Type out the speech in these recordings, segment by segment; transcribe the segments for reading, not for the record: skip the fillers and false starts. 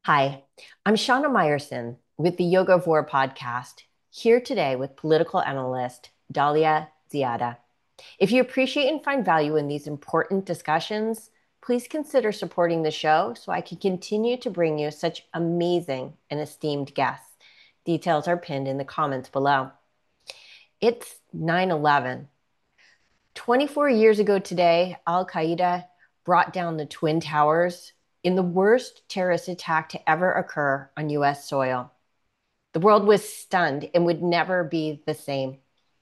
Hi, I'm Shauna Meyerson with the Yoga of War podcast, here today with political analyst Dalia Ziada. If you appreciate and find value in these important discussions, please consider supporting the show so I can continue to bring you such amazing and esteemed guests. Details are pinned in the comments below. It's 9/11. 24 years ago today, Al Qaeda brought down the Twin Towers in the worst terrorist attack to ever occur on US soil. The world was stunned and would never be the same.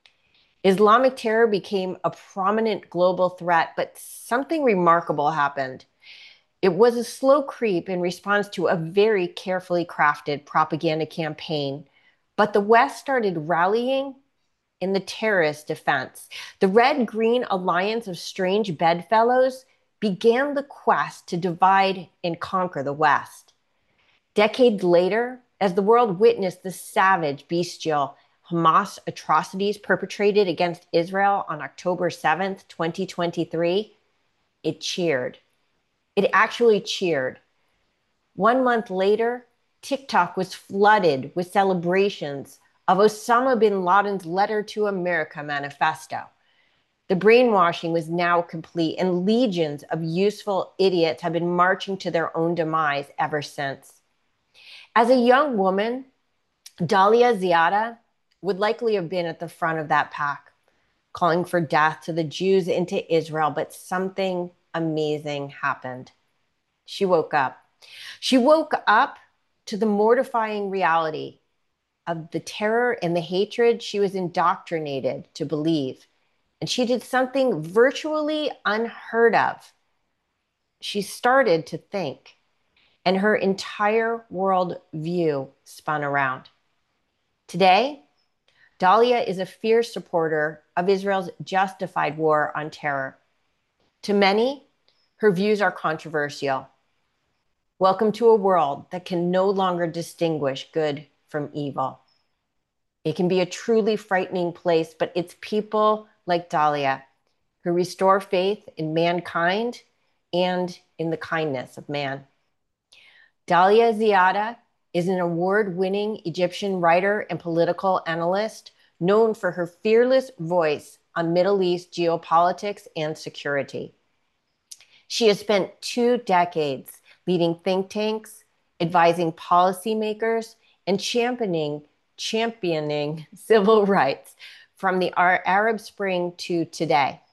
Islamic terror became a prominent global threat, but something remarkable happened. It was a slow creep in response to a very carefully crafted propaganda campaign, but the West started rallying in the terrorist defense. The Red Green Alliance of Strange Bedfellows began the quest to divide and conquer the West. Decades later, as the world witnessed the savage, bestial Hamas atrocities perpetrated against Israel on October 7th, 2023, it cheered. It actually cheered. 1 month later, TikTok was flooded with celebrations of Osama bin Laden's Letter to America manifesto. The brainwashing was now complete, and legions of useful idiots have been marching to their own demise ever since. As a young woman, Dalia Ziada would likely have been at the front of that pack, calling for death to the Jews into Israel, but something amazing happened. She woke up. She woke up to the mortifying reality of the terror and the hatred she was indoctrinated to believe. And she did something virtually unheard of. She started to think, and her entire world view spun around. Today, Dalia is a fierce supporter of Israel's justified war on terror. To many, her views are controversial. Welcome to a world that can no longer distinguish good from evil. It can be a truly frightening place, but it's people like Dalia who restore faith in mankind and in the kindness of man. Dalia Ziada is an award-winning Egyptian writer and political analyst known for her fearless voice on Middle East geopolitics and security. She has spent 2 decades leading think tanks, advising policymakers, and championing civil rights from the Arab Spring to today.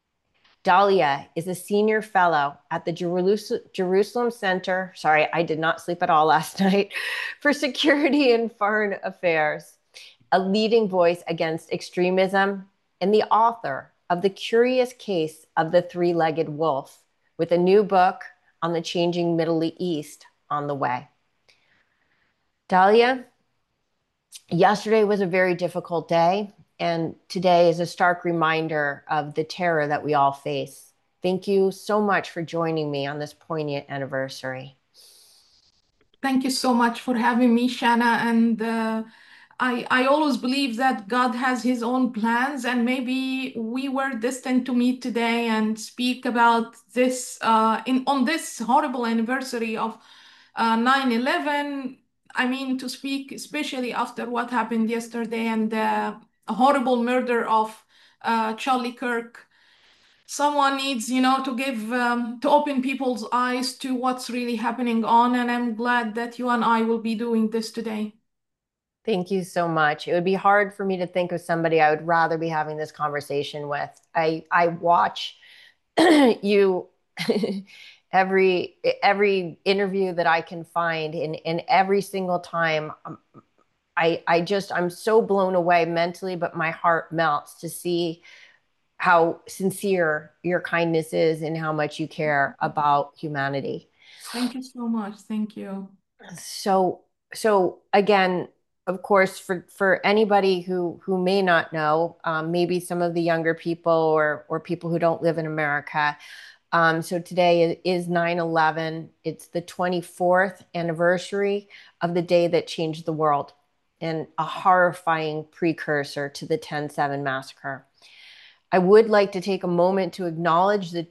Dalia is a senior fellow at the Jerusalem Center. Sorry, I did not sleep at all last night for Security and Foreign Affairs, a leading voice against extremism, and the author of The Curious Case of the Three-Legged Wolf, with a new book on the changing Middle East on the way. Dalia, yesterday was a very difficult day, and today is a stark reminder of the terror that we all face. Thank you so much for joining me on this poignant anniversary. Thank you so much for having me, Shanna. And I always believe that God has His own plans, and maybe we were destined to meet today and speak about this in on this horrible anniversary of 9/11. I mean, to speak especially after what happened yesterday and the horrible murder of Charlie Kirk. Someone needs, to give, to open people's eyes to what's really happening on, and I'm glad that you and I will be doing this today. Thank you so much. It would be hard for me to think of somebody I would rather be having this conversation with. I watch you every interview that I can find, and every single time I'm so blown away mentally, but my heart melts to see how sincere your kindness is and how much you care about humanity. Thank you so much. Thank you. So, so again, of course, for anybody who may not know, maybe some of the younger people or people who don't live in America. So today is 9/11. It's the 24th anniversary of the day that changed the world, and a horrifying precursor to the 10/7 massacre. I would like to take a moment to acknowledge the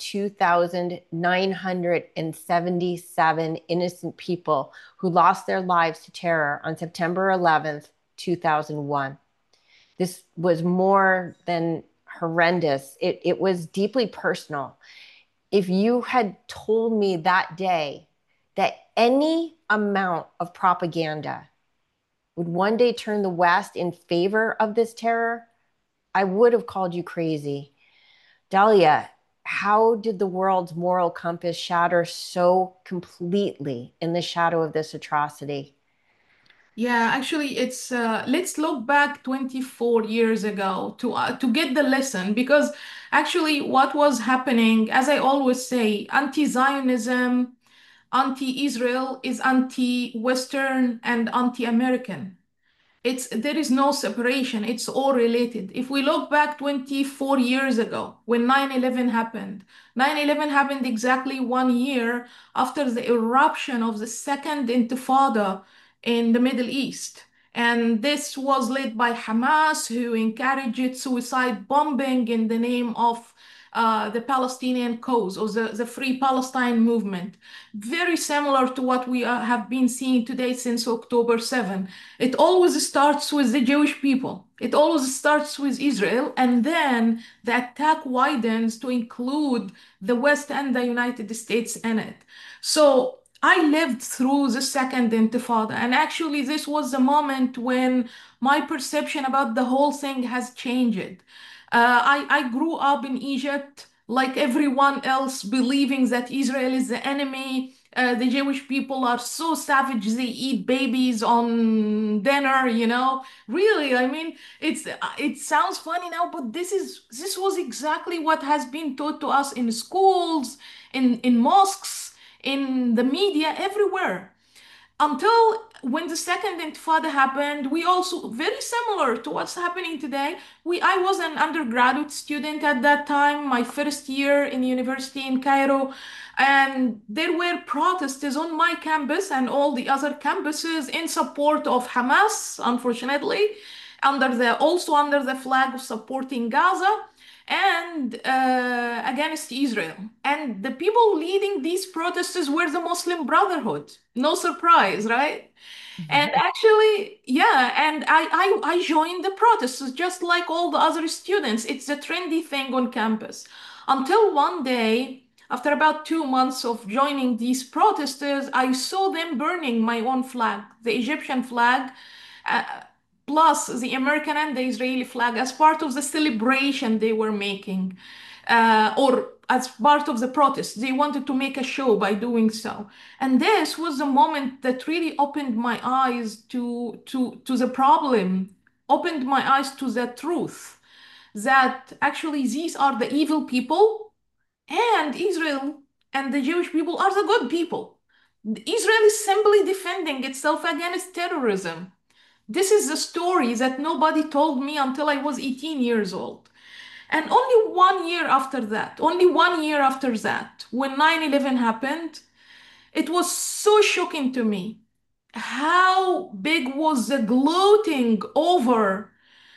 2,977 innocent people who lost their lives to terror on September 11th, 2001. This was more than horrendous. It was deeply personal. If you had told me that day that any amount of propaganda would one day turn the West in favor of this terror, I would have called you crazy. Dahlia, how did the world's moral compass shatter so completely in the shadow of this atrocity? Yeah, actually, it's let's look back 24 years ago to get the lesson, because actually what was happening, as I always say, anti-Zionism, anti-Israel is anti-Western and anti-American. There is no separation. It's all related. If we look back 24 years ago when 9/11 happened, 9/11 happened exactly 1 year after the eruption of the second intifada in the Middle East. And this was led by Hamas, who encouraged suicide bombing in the name of the Palestinian cause, or the Free Palestine movement. Very similar to what we have been seeing today since October 7. It always starts with the Jewish people. It always starts with Israel, and then the attack widens to include the West and the United States in it. So I lived through the second intifada, and actually, this was the moment when my perception about the whole thing has changed. I grew up in Egypt like everyone else, believing that Israel is the enemy. The Jewish people are so savage, they eat babies on dinner, you know. Really, I mean, it sounds funny now, but this was exactly what has been taught to us in schools, in mosques, in the media, everywhere. Until when the second intifada happened, we also, very similar to what's happening today. I was an undergraduate student at that time, my first year in university in Cairo, and there were protests on my campus and all the other campuses in support of Hamas, unfortunately, also under the flag of supporting Gaza and against Israel. And the people leading these protests were the Muslim Brotherhood. No surprise, right? And actually, yeah, and I joined the protests just like all the other students. It's a trendy thing on campus. Until one day, after about 2 months of joining these protesters, I saw them burning my own flag, the Egyptian flag, uh, plus the American and the Israeli flag as part of the celebration they were making, or as part of the protest. They wanted to make a show by doing so. And this was the moment that really opened my eyes to the problem, opened my eyes to the truth that actually these are the evil people, and Israel and the Jewish people are the good people. Israel is simply defending itself against terrorism. This is the story that nobody told me until I was 18 years old. And only 1 year after that, only 1 year after that, when 9/11 happened, it was so shocking to me. How big was the gloating over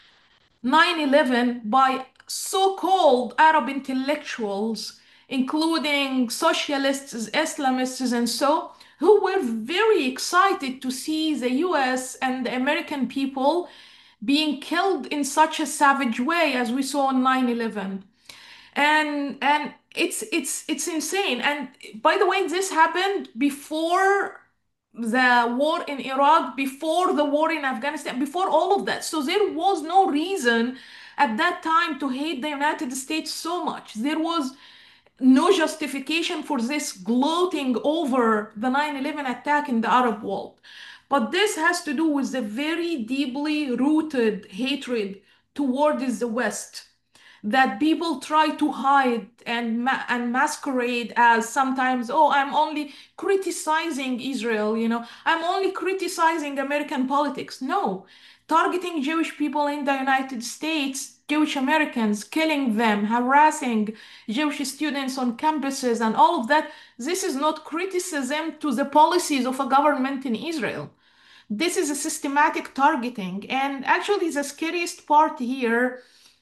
9/11 by so-called Arab intellectuals, including socialists, Islamists, and so, who were very excited to see the US and the American people being killed in such a savage way as we saw on 9/11. And it's insane. And by the way, this happened before the war in Iraq, before the war in Afghanistan, before all of that. So there was no reason at that time to hate the United States so much. There was no justification for this gloating over the 9/11 attack in the Arab world. But this has to do with the very deeply rooted hatred towards the West that people try to hide and masquerade as sometimes, oh, I'm only criticizing Israel, I'm only criticizing American politics. No, targeting Jewish people in the United States, Jewish Americans, killing them, harassing Jewish students on campuses, and all of that, this is not criticism to the policies of a government in Israel. This is a systematic targeting. And actually, the scariest part here,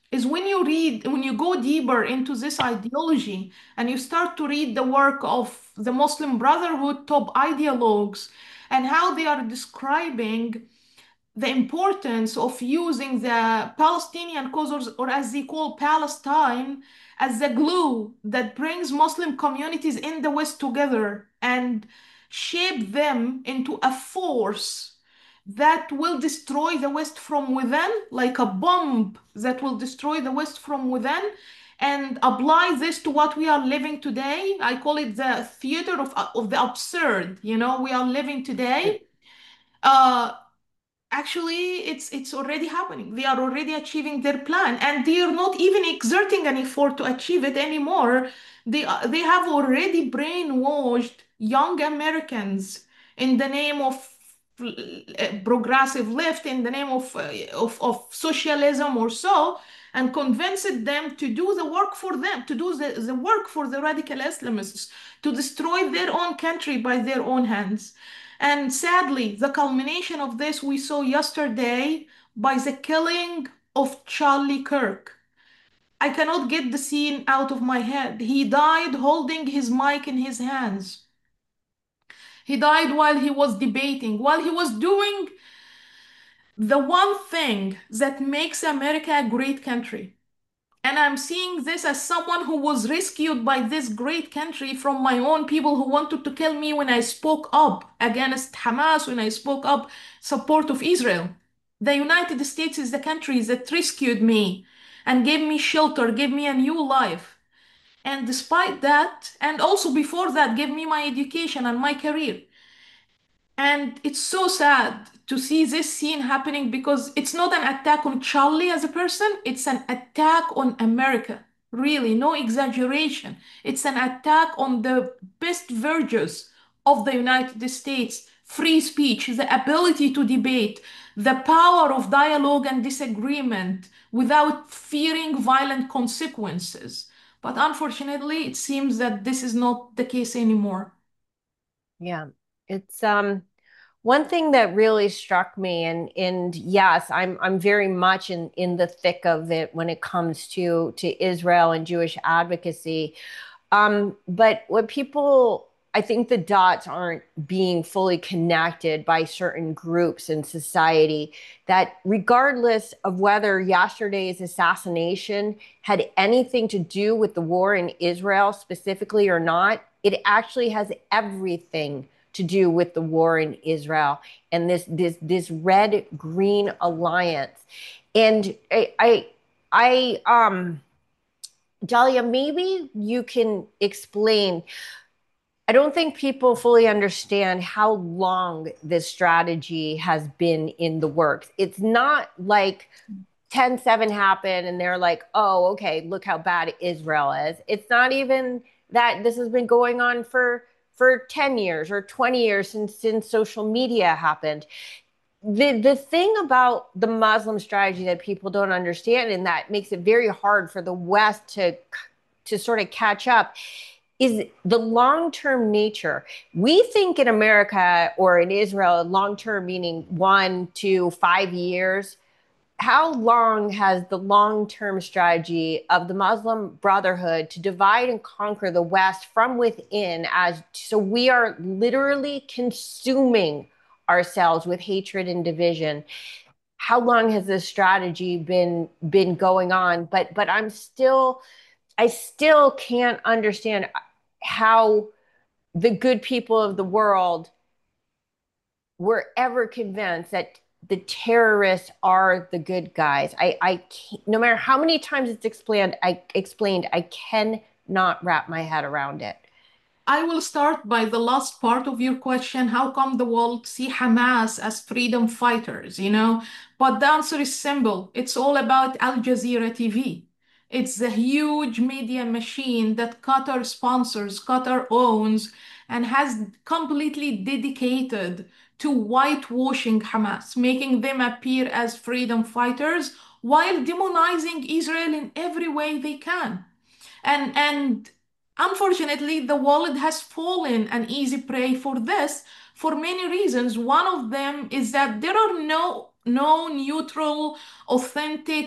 is when you go deeper into this ideology and you start to read the work of the Muslim Brotherhood top ideologues and how they are describing the importance of using the Palestinian cause, or as they call Palestine, as the glue that brings Muslim communities in the West together and shape them into a force that will destroy the West from within, like a bomb that will destroy the West from within. And apply this to what we are living today. I call it the theater of the absurd. We are living today. Uh, Actually, it's already happening. They are already achieving their plan, and they are not even exerting an effort to achieve it anymore. They have already brainwashed young Americans in the name of progressive left, in the name of socialism or so, and convinced them to do the work for them, to do the work for the radical Islamists, to destroy their own country by their own hands. And sadly, the culmination of this we saw yesterday by the killing of Charlie Kirk. I cannot get the scene out of my head. He died holding his mic in his hands. He died while he was debating, while he was doing the one thing that makes America a great country. And I'm seeing this as someone who was rescued by this great country from my own people who wanted to kill me when I spoke up against Hamas, when I spoke up support of Israel. The United States is the country that rescued me and gave me shelter, gave me a new life. And despite that, and also before that, gave me my education and my career. And it's so sad to see this scene happening because it's not an attack on Charlie as a person, it's an attack on America. Really, no exaggeration. It's an attack on the best virtues of the United States: free speech, the ability to debate, the power of dialogue and disagreement without fearing violent consequences. But unfortunately, it seems that this is not the case anymore. Yeah. It's one thing that really struck me, and yes, I'm very much in the thick of it when it comes to Israel and Jewish advocacy. But what people, I think the dots aren't being fully connected by certain groups in society, that regardless of whether yesterday's assassination had anything to do with the war in Israel specifically or not, it actually has everything to do with the war in Israel and this red green alliance. And Dahlia, maybe you can explain. I don't think people fully understand how long this strategy has been in the works. It's not like 10/7 happened and they're like, oh, okay, look how bad Israel is. It's not even that. This has been going on for 10 years or 20 years since social media happened. The thing about the Muslim strategy that people don't understand, and that makes it very hard for the West to sort of catch up, is the long-term nature. We think in America or in Israel, long-term meaning 1 to 5 years. How long has the long-term strategy of the Muslim Brotherhood to divide and conquer the West from within, as so we are literally consuming ourselves with hatred and division? How long has this strategy been going on? But I still can't understand how the good people of the world were ever convinced that the terrorists are the good guys. I can't, no matter how many times it's explained, I cannot wrap my head around it. I will start by the last part of your question. How come the world see Hamas as freedom fighters, But the answer is simple. It's all about Al Jazeera TV. It's the huge media machine that Qatar sponsors, Qatar owns, and has completely dedicated to whitewashing Hamas, making them appear as freedom fighters while demonizing Israel in every way they can. And unfortunately, the world has fallen an easy prey for this for many reasons. One of them is that there are no neutral, authentic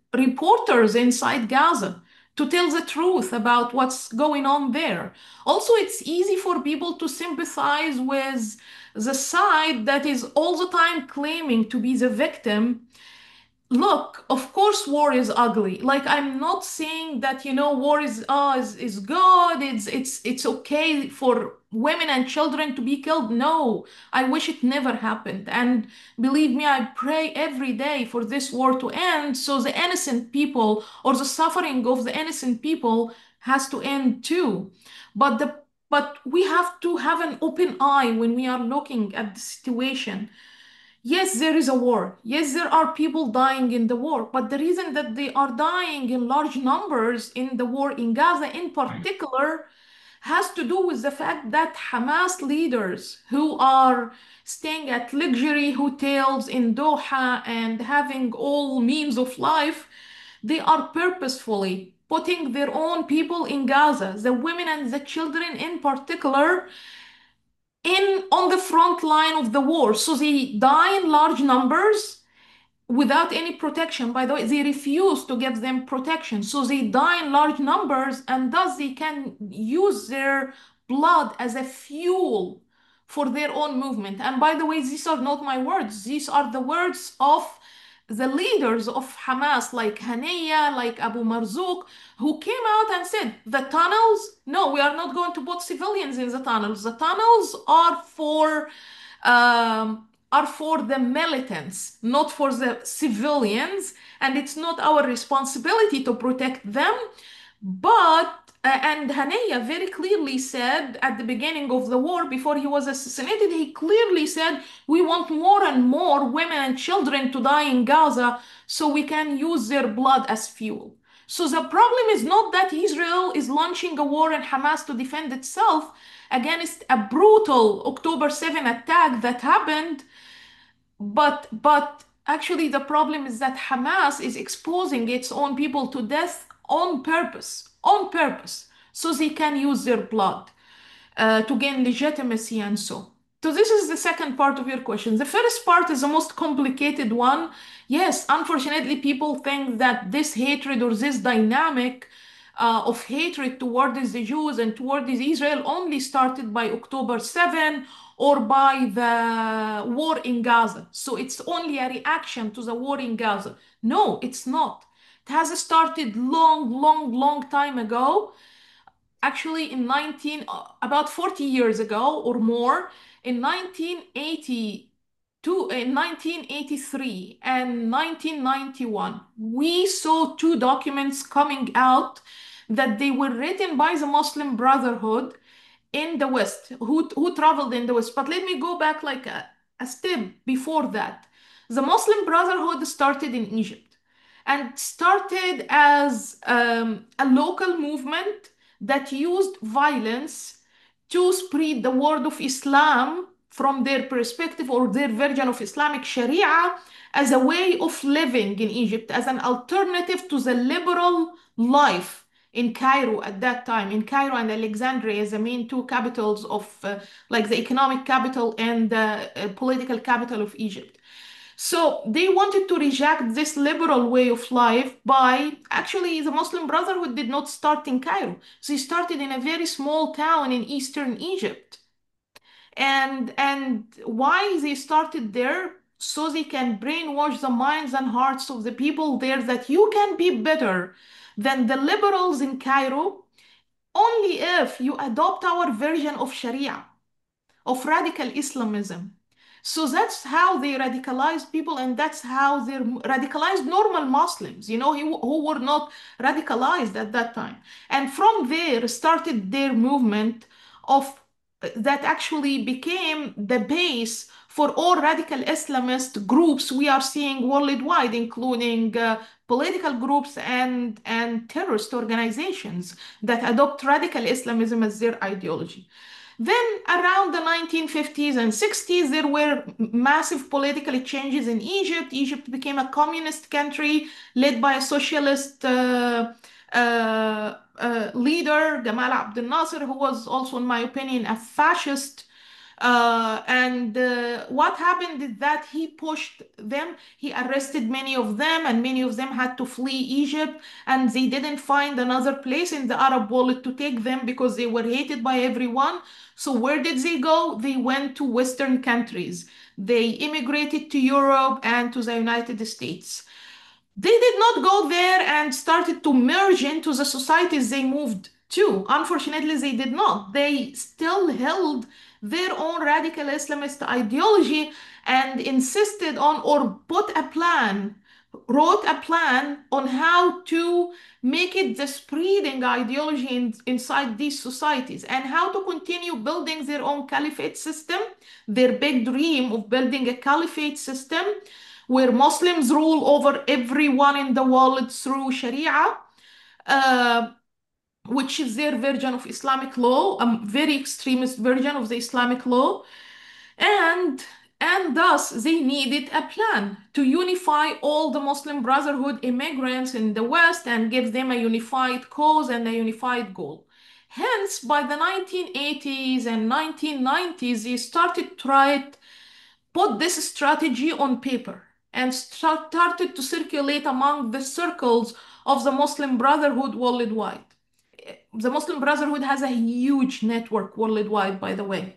reporters inside Gaza to tell the truth about what's going on there. Also, it's easy for people to sympathize with the side that is all the time claiming to be the victim. Look, of course, war is ugly. Like, I'm not saying that, war is good. It's okay for women and children to be killed. No, I wish it never happened. And believe me, I pray every day for this war to end so the innocent people or the suffering of the innocent people has to end too. But we have to have an open eye when we are looking at the situation. Yes, there is a war. Yes, there are people dying in the war. But the reason that they are dying in large numbers in the war in Gaza, in particular, has to do with the fact that Hamas leaders who are staying at luxury hotels in Doha and having all means of life, they are purposefully putting their own people in Gaza, the women and the children in particular, in on the front line of the war. So they die in large numbers without any protection. By the way, they refuse to give them protection. So they die in large numbers, and thus they can use their blood as a fuel for their own movement. And by the way, these are not my words. These are the words of the leaders of Hamas, like Haniyeh, like Abu Marzouk, who came out and said, the tunnels, no, we are not going to put civilians in the tunnels. The tunnels are for the militants, not for the civilians, and it's not our responsibility to protect them. But and Haniyeh very clearly said at the beginning of the war, before he was assassinated, he clearly said, we want more and more women and children to die in Gaza so we can use their blood as fuel. So the problem is not that Israel is launching a war and Hamas to defend itself against a brutal October 7 attack that happened, but actually the problem is that Hamas is exposing its own people to death on purpose, so they can use their blood to gain legitimacy and so. So this is the second part of your question. The first part is the most complicated one. Yes, unfortunately, people think that this hatred or this dynamic of hatred towards the Jews and towards Israel only started by October 7 or by the war in Gaza. So it's only a reaction to the war in Gaza. No, it's not. It has started long time ago. Actually, about 40 years ago or more, in 1982, in 1983 and 1991, we saw two documents coming out that they were written by the Muslim Brotherhood in the West, who traveled in the West. But let me go back like a step before that. The Muslim Brotherhood started in Egypt and started as a local movement that used violence to spread the word of Islam from their perspective or their version of Islamic Sharia as a way of living in Egypt, as an alternative to the liberal life in Cairo at that time, in Cairo and Alexandria as the main two capitals of, like the economic capital and the political capital of Egypt. So they wanted to reject this liberal way of life by actually the Muslim Brotherhood did not start in Cairo. They started in a very small town in eastern Egypt. And why they started there? So they can brainwash the minds and hearts of the people there that you can be better than the liberals in Cairo only if you adopt our version of Sharia, of radical Islamism. So that's how they radicalized people, and that's how they radicalized normal Muslims, who were not radicalized at that time. And from there started their movement of that actually became the base for all radical Islamist groups we are seeing worldwide, including political groups and terrorist organizations that adopt radical Islamism as their ideology. Then, around the 1950s and 60s, there were massive political changes in Egypt. Egypt became a communist country led by a socialist leader, Gamal Abdel Nasser, who was also, in my opinion, a fascist And what happened is that he pushed them, he arrested many of them, and many of them had to flee Egypt, and they didn't find another place in the Arab world to take them because they were hated by everyone. So where did they go? They went to Western countries. They immigrated to Europe and to the United States. They did not go there and started to merge into the societies they moved to. Unfortunately, they did not. They still held their own radical Islamist ideology and insisted on or wrote a plan on how to make it the spreading ideology inside these societies and how to continue building their own caliphate system, their big dream of building a caliphate system where Muslims rule over everyone in the world through Sharia, uh, which is their version of Islamic law, a very extremist version of the Islamic law. And and thus they needed a plan to unify all the Muslim Brotherhood immigrants in the West and give them a unified cause and a unified goal. Hence, by the 1980s and 1990s, they started to put this strategy on paper and started to circulate among the circles of the Muslim Brotherhood worldwide. The Muslim Brotherhood has a huge network worldwide, by the way.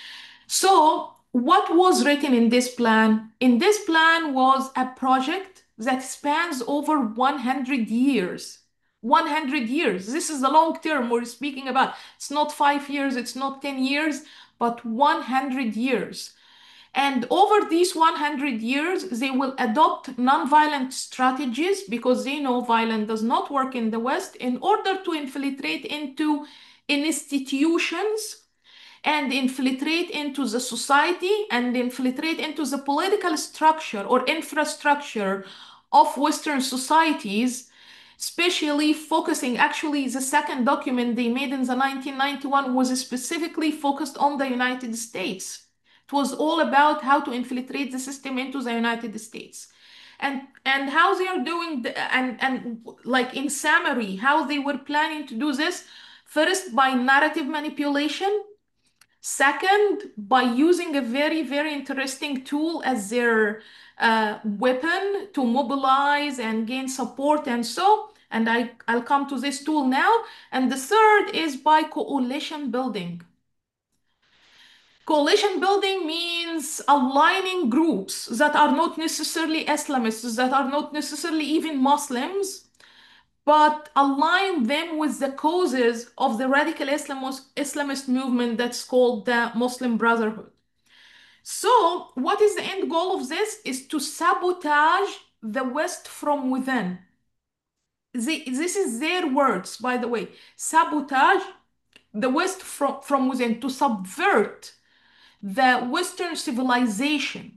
So, what was written in this plan? In this plan was a project that spans over 100 years. 100 years. This is the long term we're speaking about. It's not 5 years, it's not 10 years, but 100 years. And over these 100 years, they will adopt nonviolent strategies because they know violence does not work in the West in order to infiltrate into institutions and infiltrate into the society and infiltrate into the political structure or infrastructure of Western societies, especially focusing, actually, the second document they made in the 1991 was specifically focused on the United States. It was all about how to infiltrate the system into the United States. And how they are doing and like in summary how they were planning to do this, first by narrative manipulation. Second, by using a very, very interesting tool as their weapon to mobilize and gain support and so. And I'll come to this tool now. And the third is by coalition building. Coalition building means aligning groups that are not necessarily Islamists, that are not necessarily even Muslims, but align them with the causes of the radical Islamist movement that's called the Muslim Brotherhood. So, what is the end goal of this? Is to sabotage the West from within. This is their words, by the way. Sabotage the West from within, to subvert the Western civilization,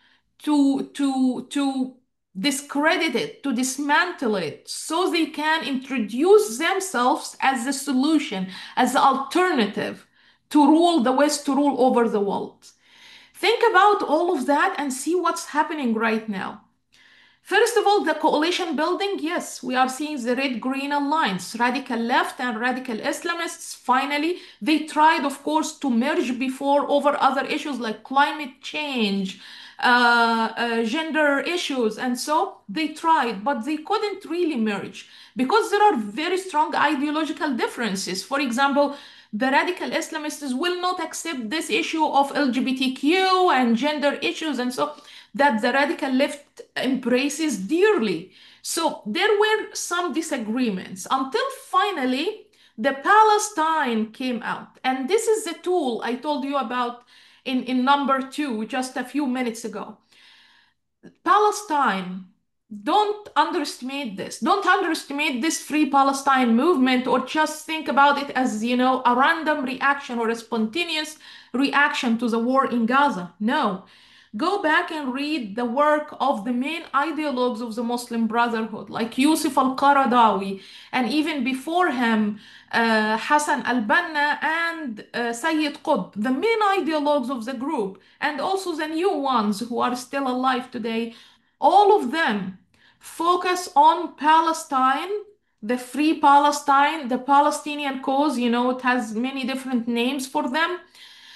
to discredit it, to dismantle it, so they can introduce themselves as the solution, as the alternative to rule the West, to rule over the world. Think about all of that and see what's happening right now. First of all, the coalition building, yes, we are seeing the red-green alliance, radical left and radical Islamists. Finally, they tried, of course, to merge before over other issues like climate change, gender issues, and so they tried, but they couldn't really merge because there are very strong ideological differences. For example, the radical Islamists will not accept this issue of LGBTQ and gender issues, and so that the radical left embraces dearly. So there were some disagreements until finally the Palestine came out. And this is the tool I told you about in number two just a few minutes ago. Palestine, don't underestimate this. Don't underestimate this Free Palestine movement or just think about it as, a random reaction or a spontaneous reaction to the war in Gaza. No. Go back and read the work of the main ideologues of the Muslim Brotherhood, like Yusuf al-Qaradawi, and even before him, Hassan al-Banna and Sayyid Qutb, the main ideologues of the group, and also the new ones who are still alive today. All of them focus on Palestine, the Free Palestine, the Palestinian cause. It has many different names for them.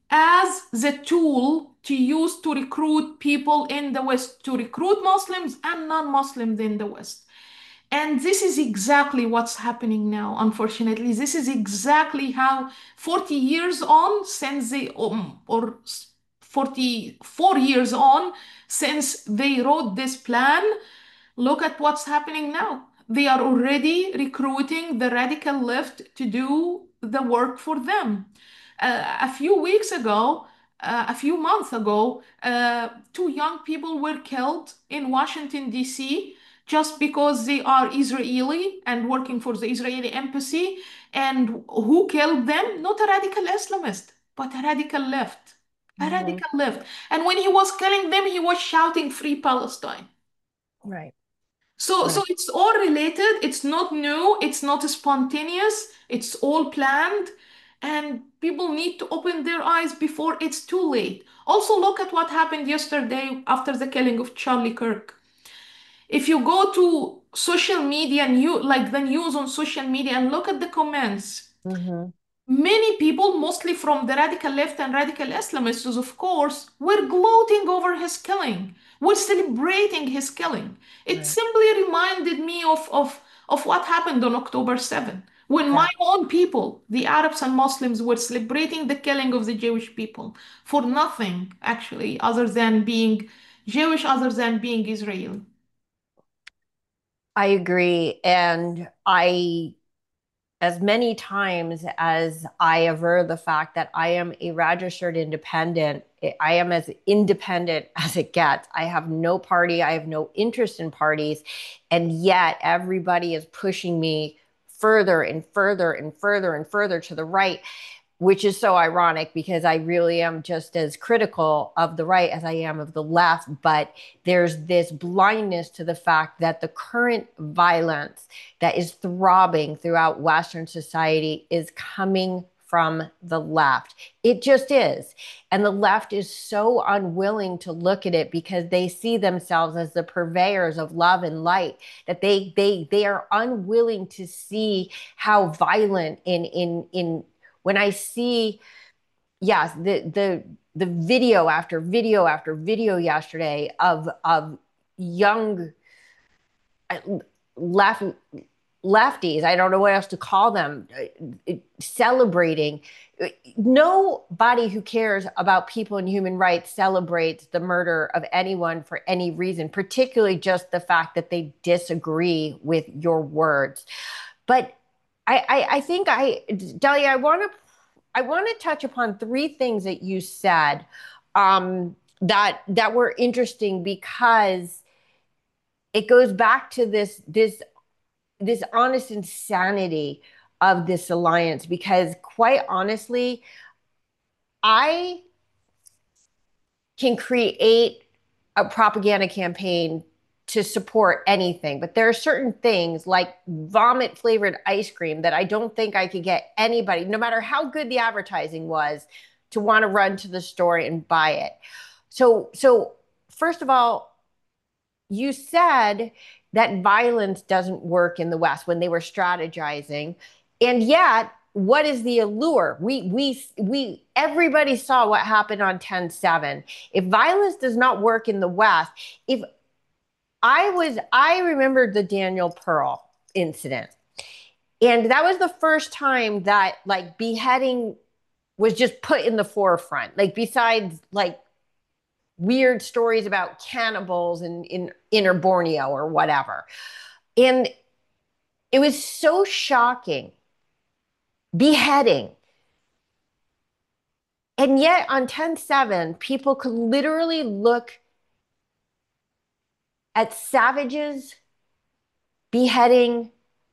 as the tool to use to recruit people in the West, to recruit Muslims and non-Muslims in the West. And this is exactly what's happening now, unfortunately. This is exactly how 40 years on since they, or 44 years on since they wrote this plan, look at what's happening now. They are already recruiting the radical left to do the work for them. A few weeks ago, a few months ago, two young people were killed in Washington, D.C., just because they are Israeli and working for the Israeli embassy. And who killed them? Not a radical Islamist, but a radical left. A Hmm. radical left. And when he was killing them, he was shouting, Free Palestine. Right. So Right. it's all related. It's not new. It's not spontaneous. It's all planned. And people need to open their eyes before it's too late. Also, look at what happened yesterday after the killing of Charlie Kirk. If you go to social media, like the news on social media, and look at the comments, Hmm. many people, mostly from the radical left and radical Islamists, of course, were gloating over his killing, were celebrating his killing. It Right. simply reminded me of what happened on October 7th, when my Exactly. own people, the Arabs and Muslims, were celebrating the killing of the Jewish people for nothing, actually, other than being Jewish, other than being Israeli. I agree. And as many times as I aver the fact that I am a registered independent, I am as independent as it gets. I have no party, I have no interest in parties. And yet everybody is pushing me further and further and further and further to the right, which is so ironic because I really am just as critical of the right as I am of the left. But there's this blindness to the fact that the current violence that is throbbing throughout Western society is coming from the left. It just is. And the left is so unwilling to look at it because they see themselves as the purveyors of love and light that they are unwilling to see how violent in when I see, yes, the video after video after video yesterday of young uh, left lefties, I don't know what else to call them, celebrating. Nobody who cares about people and human rights celebrates the murder of anyone for any reason, particularly just the fact that they disagree with your words. But I think Dahlia, I want to touch upon three things that you said that were interesting because it goes back to this honest insanity of this alliance. Because quite honestly, I can create a propaganda campaign to support anything. But there are certain things like vomit flavored ice cream that I don't think I could get anybody, no matter how good the advertising was, to want to run to the store and buy it. So first of all, you said that violence doesn't work in the West when they were strategizing. And yet, what is the allure? We everybody saw what happened on 10/7. If violence does not work in the West, if I remembered the Daniel Pearl incident. And that was the first time that like beheading was just put in the forefront. Like besides like weird stories about cannibals in inner Borneo or whatever. And it was so shocking. Beheading. And yet on 10/7, people could literally look at savages beheading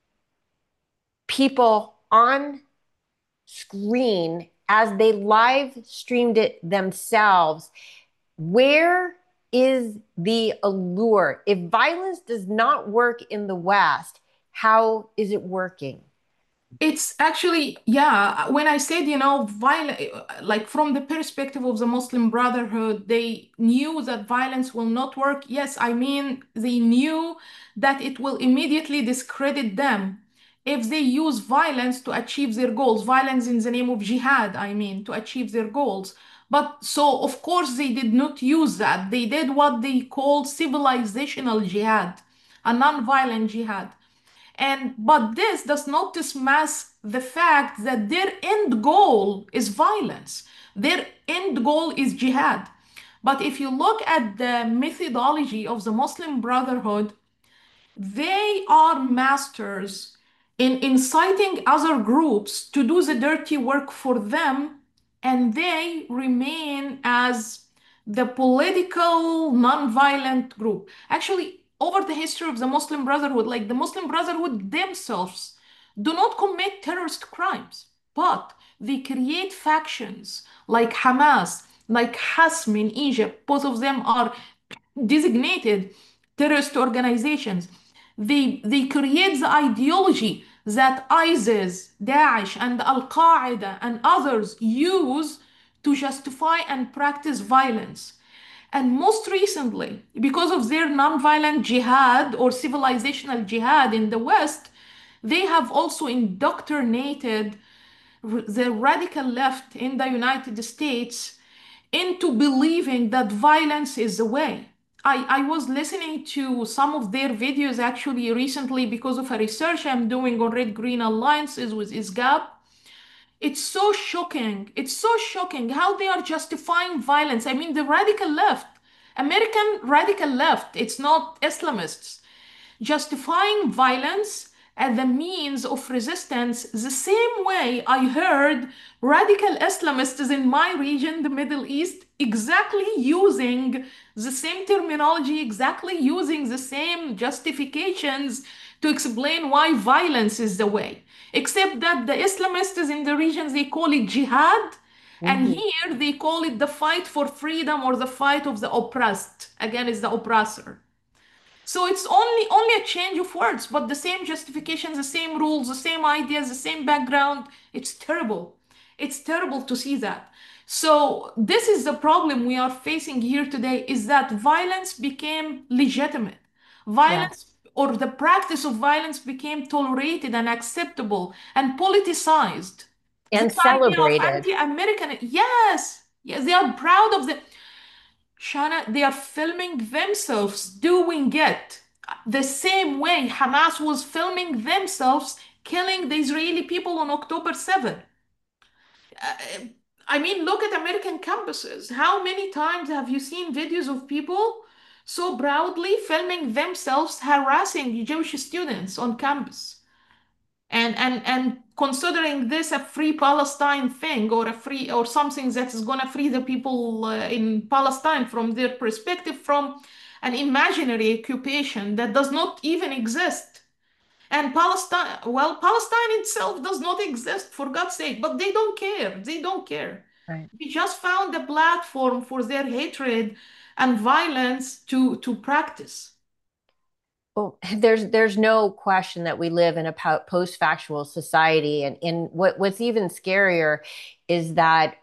people on screen as they live streamed it themselves. Where is the allure? If violence does not work in the West, how is it working? It's actually, yeah, when I said, violent, like from the perspective of the Muslim Brotherhood, they knew that violence will not work. Yes, I mean, they knew that it will immediately discredit them. if they use violence to achieve their goals, violence in the name of jihad, I mean, to achieve their goals. But so, of course, they did not use that. They did what they call civilizational jihad, a non-violent jihad. And but this does not dismiss the fact that their end goal is violence. Their end goal is jihad. But if you look at the methodology of the Muslim Brotherhood, they are masters in inciting other groups to do the dirty work for them, and they remain as the political non-violent group. Actually, over the history of the Muslim Brotherhood, like the Muslim Brotherhood themselves do not commit terrorist crimes, but they create factions like Hamas, like Hasm in Egypt. Both of them are designated terrorist organizations. They create the ideology that ISIS, Daesh, and Al Qaeda and others use to justify and practice violence. And most recently, because of their nonviolent jihad or civilizational jihad in the West, they have also indoctrinated the radical left in the United States into believing that violence is the way. I was listening to some of their videos actually recently because of a research I'm doing on Red Green Alliances with ISGAP. It's so shocking. It's so shocking how they are justifying violence. I mean, the radical left, American radical left, it's not Islamists, justifying violence as the means of resistance, the same way I heard radical Islamists in my region, the Middle East, exactly using the same terminology, exactly using the same justifications to explain why violence is the way. Except that the Islamists in the regions, they call it jihad, and Mhm. here they call it the fight for freedom or the fight of the oppressed. Again, it's the oppressor. So it's only a change of words, but the same justifications, the same rules, the same ideas, the same background. It's terrible. It's terrible to see that. So this is the problem we are facing here today is that violence became legitimate. Yeah. Violence or the practice of violence became tolerated and acceptable and politicized. And This idea of celebrated. anti-American, yes, yes, they are proud of the Shana, they are filming themselves doing it the same way Hamas was filming themselves killing the Israeli people on October 7th. Uh, I mean, look at American campuses. How many times have you seen videos of people so proudly filming themselves harassing Jewish students on campus? And considering this a free Palestine thing or a free or something that is gonna free the people in Palestine from their perspective from an imaginary occupation that does not even exist. And Palestine, well, Palestine itself does not exist for God's sake, but they don't care. They don't care. Right. They just found a platform for their hatred and violence to practice. Well, there's no question that we live in a post-factual society, and what's even scarier is that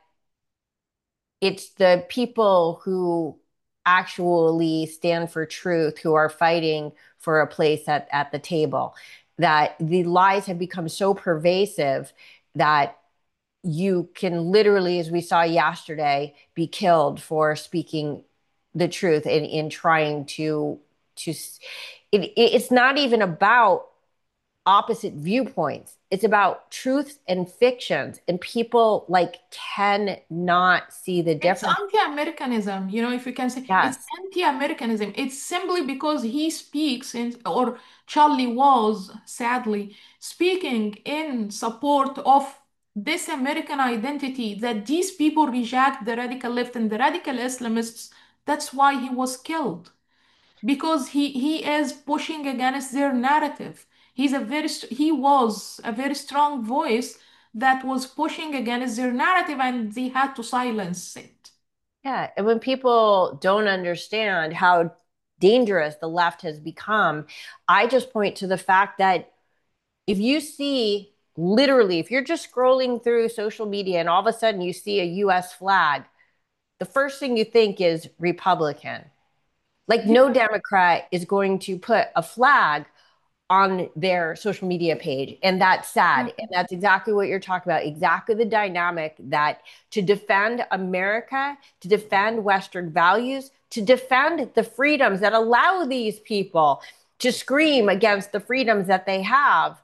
it's the people who actually stand for truth who are fighting for a place at the table. That the lies have become so pervasive that you can literally, as we saw yesterday, be killed for speaking the truth in trying to it's not even about opposite viewpoints. It's about truths and fictions, and people like cannot see the It's difference. anti-Americanism, you know, if you can say it's Yes. anti-Americanism. It's simply because he speaks in, or Charlie was sadly speaking in support of this American identity that these people reject the radical left and the radical Islamists. That's why he was killed because he is pushing against their narrative. He was a very strong voice that was pushing against their narrative and they had to silence it. Yeah. And when people don't understand how dangerous the left has become, I just point to the fact that if you see literally, if you're just scrolling through social media and all of a sudden you see a US flag, the first thing you think is Republican. Like no Yeah. Democrat is going to put a flag on their social media page. And that's sad. And that's exactly what you're talking about. Exactly the dynamic that to defend America, to defend Western values, to defend the freedoms that allow these people to scream against the freedoms that they have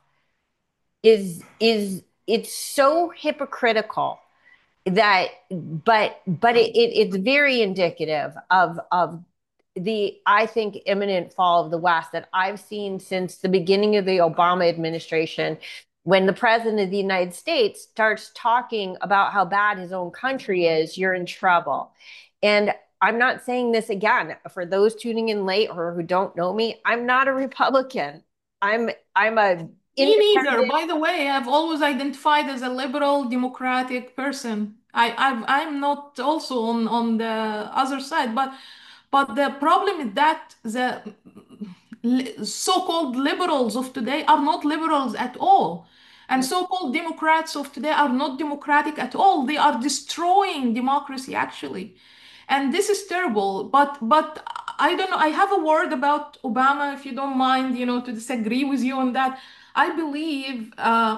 is it's so hypocritical that it's very indicative of the, I think, imminent fall of the West that I've seen since the beginning of the Obama administration. When the president of the United States starts talking about how bad his own country is, you're in trouble. And I'm not saying this again for those tuning in late or who don't know me. I'm not a Republican. I'm a Me neither. independent. By the way, I've always identified as a liberal democratic person. I'm not also on the other side, but the problem is that the so-called liberals of today are not liberals at all. And so-called Democrats of today are not democratic at all. They are destroying democracy, actually. And this is terrible. But I don't know. I have a word about Obama, if you don't mind, to disagree with you on that. I believe,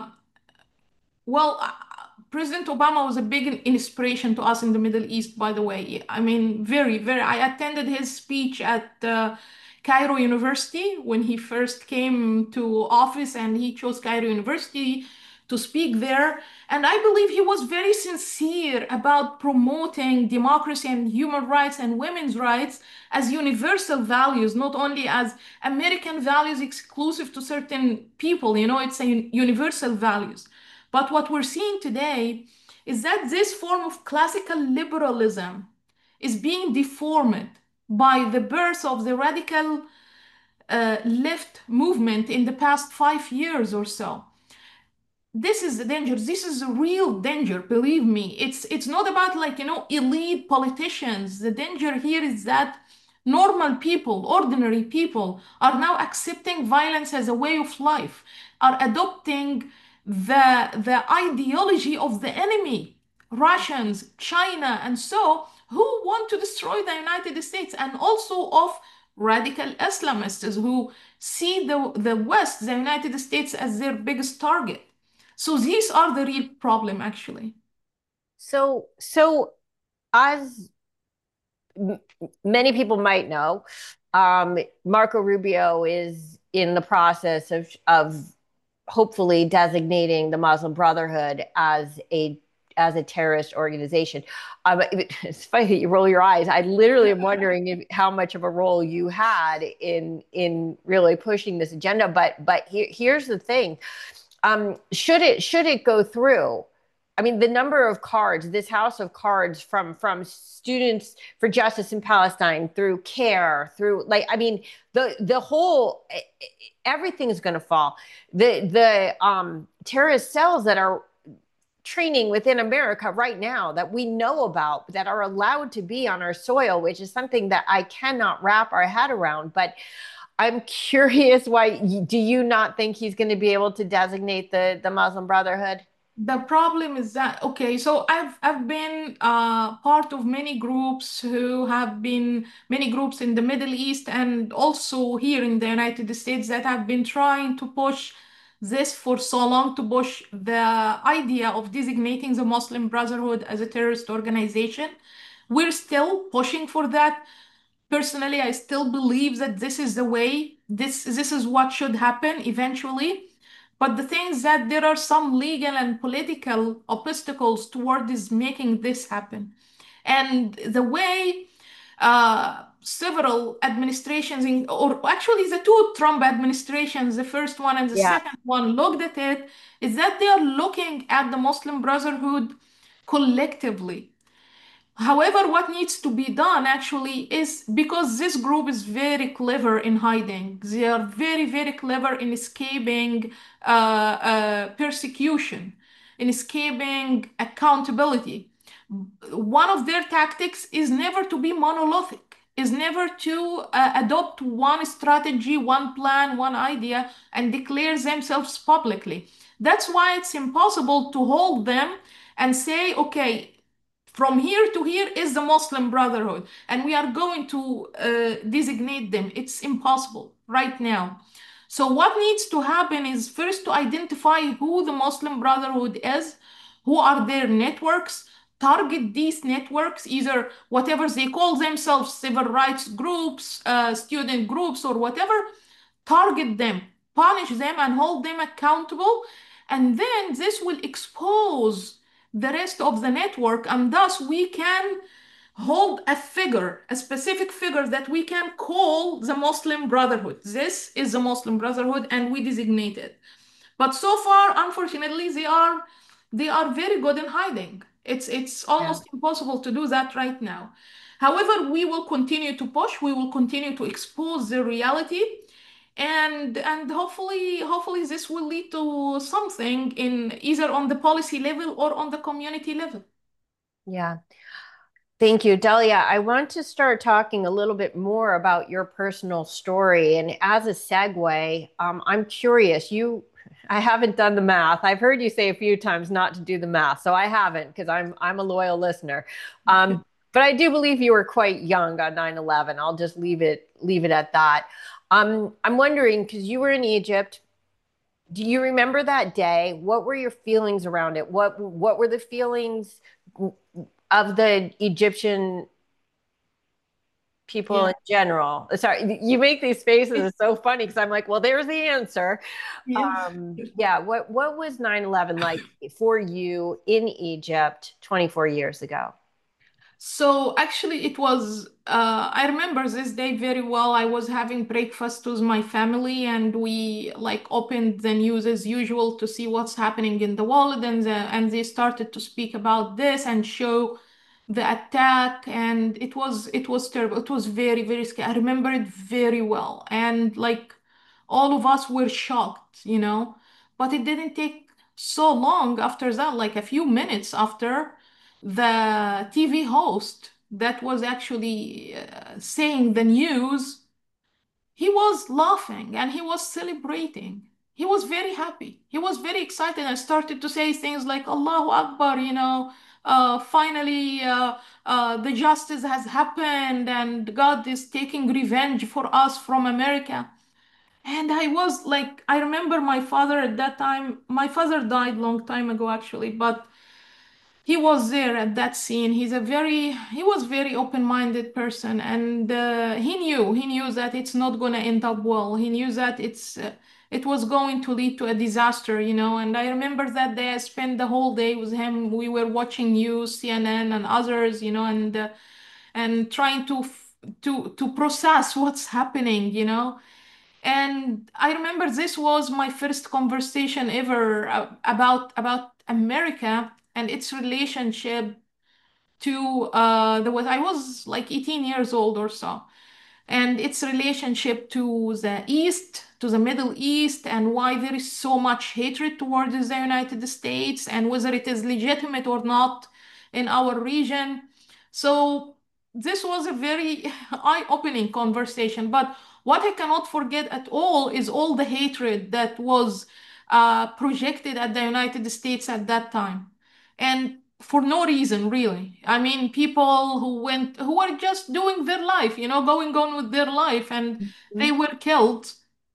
well, President Obama was a big inspiration to us in the Middle East, by the way. I mean, very, very. I attended his speech at Cairo University when he first came to office, and he chose Cairo University to speak there. And I believe he was very sincere about promoting democracy and human rights and women's rights as universal values, not only as American values exclusive to certain people. It's a universal values. But what we're seeing today is that this form of classical liberalism is being deformed by the birth of the radical left movement in the past 5 years or so. This is the danger. This is a real danger, believe me. It's not about, like, elite politicians. The danger here is that normal people, ordinary people, are now accepting violence as a way of life, are adopting the ideology of the enemy, Russians, China, and so, who want to destroy the United States, and also of radical Islamists who see the West, the United States, as their biggest target. So these are the real problem, actually. So as many people might know, Marco Rubio is in the process of hopefully designating the Muslim Brotherhood as a terrorist organization. It's funny that you roll your eyes. I literally am wondering how much of a role you had in really pushing this agenda. But here's the thing: should it go through? I mean, the number of cards, this house of cards from Students for Justice in Palestine through CARE, through, like, I mean, the whole, everything is going to fall. The terrorist cells that are training within America right now that we know about, that are allowed to be on our soil, which is something that I cannot wrap our head around. But I'm curious, why do you not think he's going to be able to designate the Muslim Brotherhood? The problem is that, okay, so I've been part of many groups in the Middle East and also here in the United States that have been trying to push this for so long, to push the idea of designating the Muslim Brotherhood as a terrorist organization. We're still pushing for that. Personally, I still believe that this is the way, this is what should happen eventually. But the thing is that there are some legal and political obstacles toward this making this happen. And the way several administrations, or actually the two Trump administrations, the first one and the Yeah. second one, looked at it, is that they are looking at the Muslim Brotherhood collectively. However, what needs to be done actually is, because this group is very clever in hiding, they are very, very clever in escaping persecution, in escaping accountability. One of their tactics is never to be monolithic, is never to adopt one strategy, one plan, one idea, and declare themselves publicly. That's why it's impossible to hold them and say, okay, from here to here is the Muslim Brotherhood, and we are going to designate them. It's impossible right now. So what needs to happen is first to identify who the Muslim Brotherhood is, who are their networks, target these networks, either whatever they call themselves, civil rights groups, student groups, or whatever, target them, punish them, and hold them accountable. And then this will expose the rest of the network, and thus we can hold a figure, a specific figure that we can call the Muslim Brotherhood. This is the Muslim Brotherhood, and we designate it. But so far, unfortunately, they are very good in hiding. It's Yeah. almost impossible to do that right now. However, we will continue to push. We will continue to expose the reality, and hopefully this will lead to something in either on the policy level or on the community level. Yeah. Thank you, Delia. I want to start talking a little bit more about your personal story. And as a segue, I'm curious. I haven't done the math. I've heard you say a few times not to do the math, so I haven't because I'm a loyal listener. But I do believe you were quite young on 9/11. I'll just leave it at that. I'm wondering because you were in Egypt. Do you remember that day? What were your feelings around it? What were the feelings of the Egyptian people Yeah. in general? Sorry, you make these faces. It's so funny because I'm like, well, there's the answer. Yeah. Yeah, what was 9/11 like for you in Egypt 24 years ago? So actually, I remember this day very well. I was having breakfast with my family, and we like opened the news as usual to see what's happening in the world, and they started to speak about this and show the attack, and it was terrible. It was very, very scary. I remember it very well, and like all of us were shocked, but it didn't take so long after that, like a few minutes after the TV host that was actually saying the news, he was laughing and he was celebrating. He was very happy. He was very excited and started to say things like Allahu Akbar, finally the justice has happened and God is taking revenge for us from America. And I was like, I remember my father at that time. My father died long time ago, actually, but he was there at that scene. He was very open-minded person, and he knew that it's not going to end up well. He knew that it was going to lead to a disaster, And I remember that day I spent the whole day with him. We were watching news, CNN and others, and trying to process what's happening, And I remember this was my first conversation ever about America and its relationship to I was like 18 years old or so, and its relationship to the East, to the Middle East, and why there is so much hatred towards the United States, and whether it is legitimate or not in our region. So this was a very eye-opening conversation. But what I cannot forget at all is all the hatred that was projected at the United States at that time. And for no reason, really. I mean, people who were just doing their life, going on with their life, and they were killed.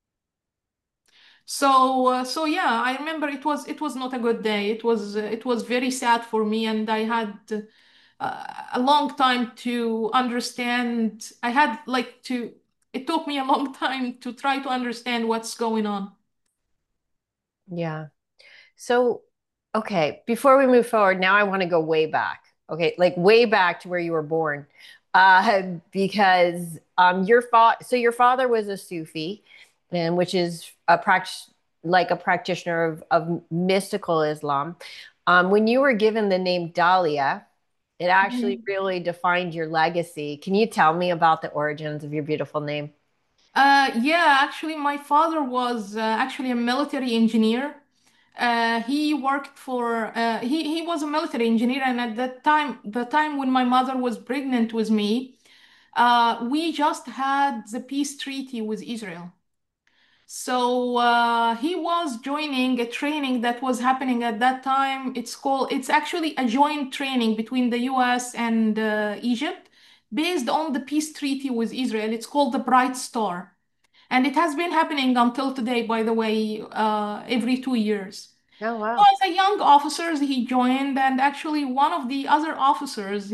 So yeah, I remember it was not a good day. It was very sad for me, and I had a long time to understand. I had like to. It took me a long time to try to understand what's going on. Yeah. So, okay, before we move forward, now I want to go way back. Okay, like way back to where you were born. Because your father was a Sufi, and which is a practitioner of mystical Islam. When you were given the name Dahlia, it actually really defined your legacy. Can you tell me about the origins of your beautiful name? Yeah, actually, my father was actually a military engineer. He worked for he was a military engineer, and at that time, the time when my mother was pregnant with me, we just had the peace treaty with Israel. So he was joining a training that was happening at that time. It's actually a joint training between the US and Egypt based on the peace treaty with Israel. It's called the Bright Star. And it has been happening until today, by the way, every 2 years. Oh, So wow. as a young officer, he joined, and actually one of the other officers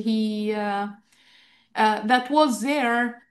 that was there,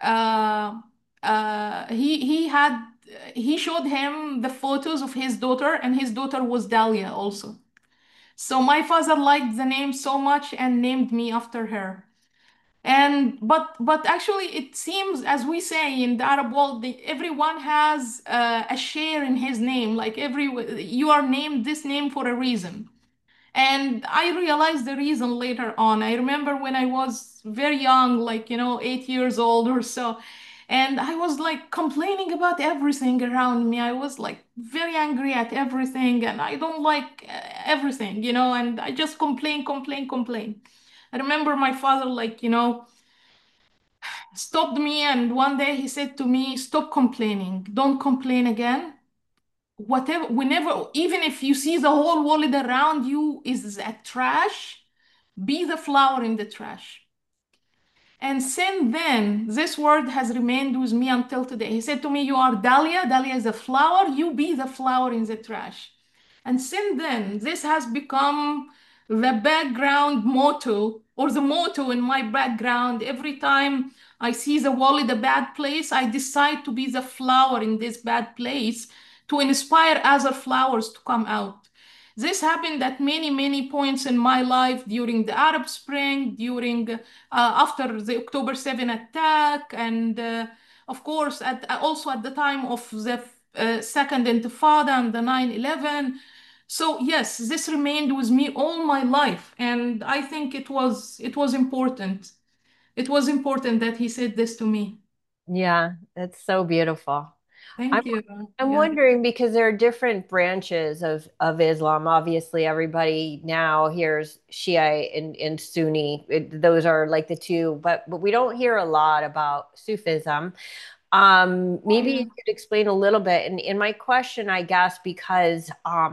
he showed him the photos of his daughter, and his daughter was Dahlia also. So my father liked the name so much and named me after her. And but actually, it seems, as we say in the Arab world, everyone has a share in his name. Like you are named this name for a reason. And I realized the reason later on. I remember when I was very young, like, 8 years old or so, and I was like complaining about everything around me. I was like very angry at everything, and I don't like everything, and I just complain, complain, complain. I remember my father, like, stopped me, and one day he said to me, "Stop complaining. Don't complain again. Whatever, whenever, even if you see the whole world around you is a trash, be the flower in the trash." And since then, this word has remained with me until today. He said to me, "You are Dahlia. Dahlia is a flower. You be the flower in the trash." And since then, this has become the background motto, or the motto in my background. Every time I see the world a bad place, I decide to be the flower in this bad place to inspire other flowers to come out. This happened at many, many points in my life during the Arab Spring, during after the October 7 attack, and of course, also at the time of the Second Intifada and the 9/11. So yes, this remained with me all my life, and I think it was important. It was important that he said this to me. Yeah, that's so beautiful. I'm Thank you. I'm Yeah. wondering because there are different branches of Islam. Obviously, everybody now hears Shia and Sunni. Those are like the two, but we don't hear a lot about Sufism. Oh Maybe yeah. you could explain a little bit. And in my question, I guess, because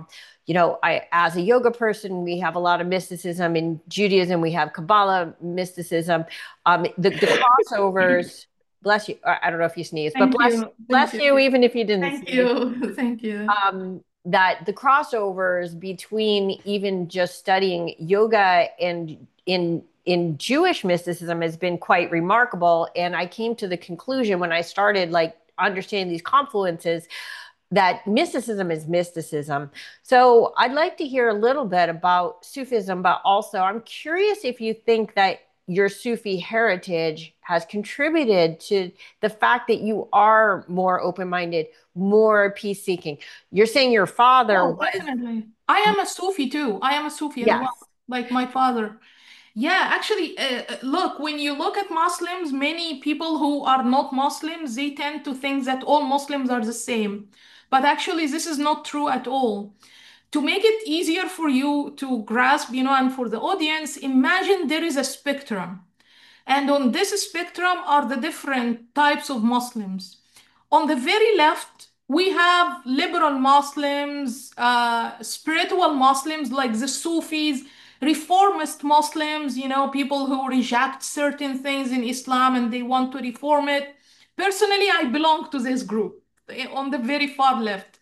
I as a yoga person, we have a lot of mysticism. In Judaism, we have Kabbalah mysticism. The crossovers. Bless you. I don't know if you sneezed, but Thank you. Thank bless you. you, even if you didn't Thank sneeze. you. Thank you. That the crossovers between even just studying yoga and in Jewish mysticism has been quite remarkable. And I came to the conclusion when I started like understanding these confluences that mysticism is mysticism. So I'd like to hear a little bit about Sufism, but also I'm curious if you think that your Sufi heritage has contributed to the fact that you are more open-minded, more peace-seeking. You're saying your father Oh, was, definitely. I am a Sufi too. I am a Sufi as yes, well, like my father. Yeah, actually, look, when you look at Muslims, many people who are not Muslims, they tend to think that all Muslims are the same. But actually, this is not true at all. To make it easier for you to grasp, and for the audience, imagine there is a spectrum. And on this spectrum are the different types of Muslims. On the very left, we have liberal Muslims, spiritual Muslims like the Sufis, reformist Muslims, people who reject certain things in Islam and they want to reform it. Personally, I belong to this group on the very far left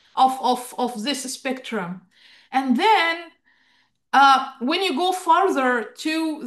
of this spectrum. And then when you go further to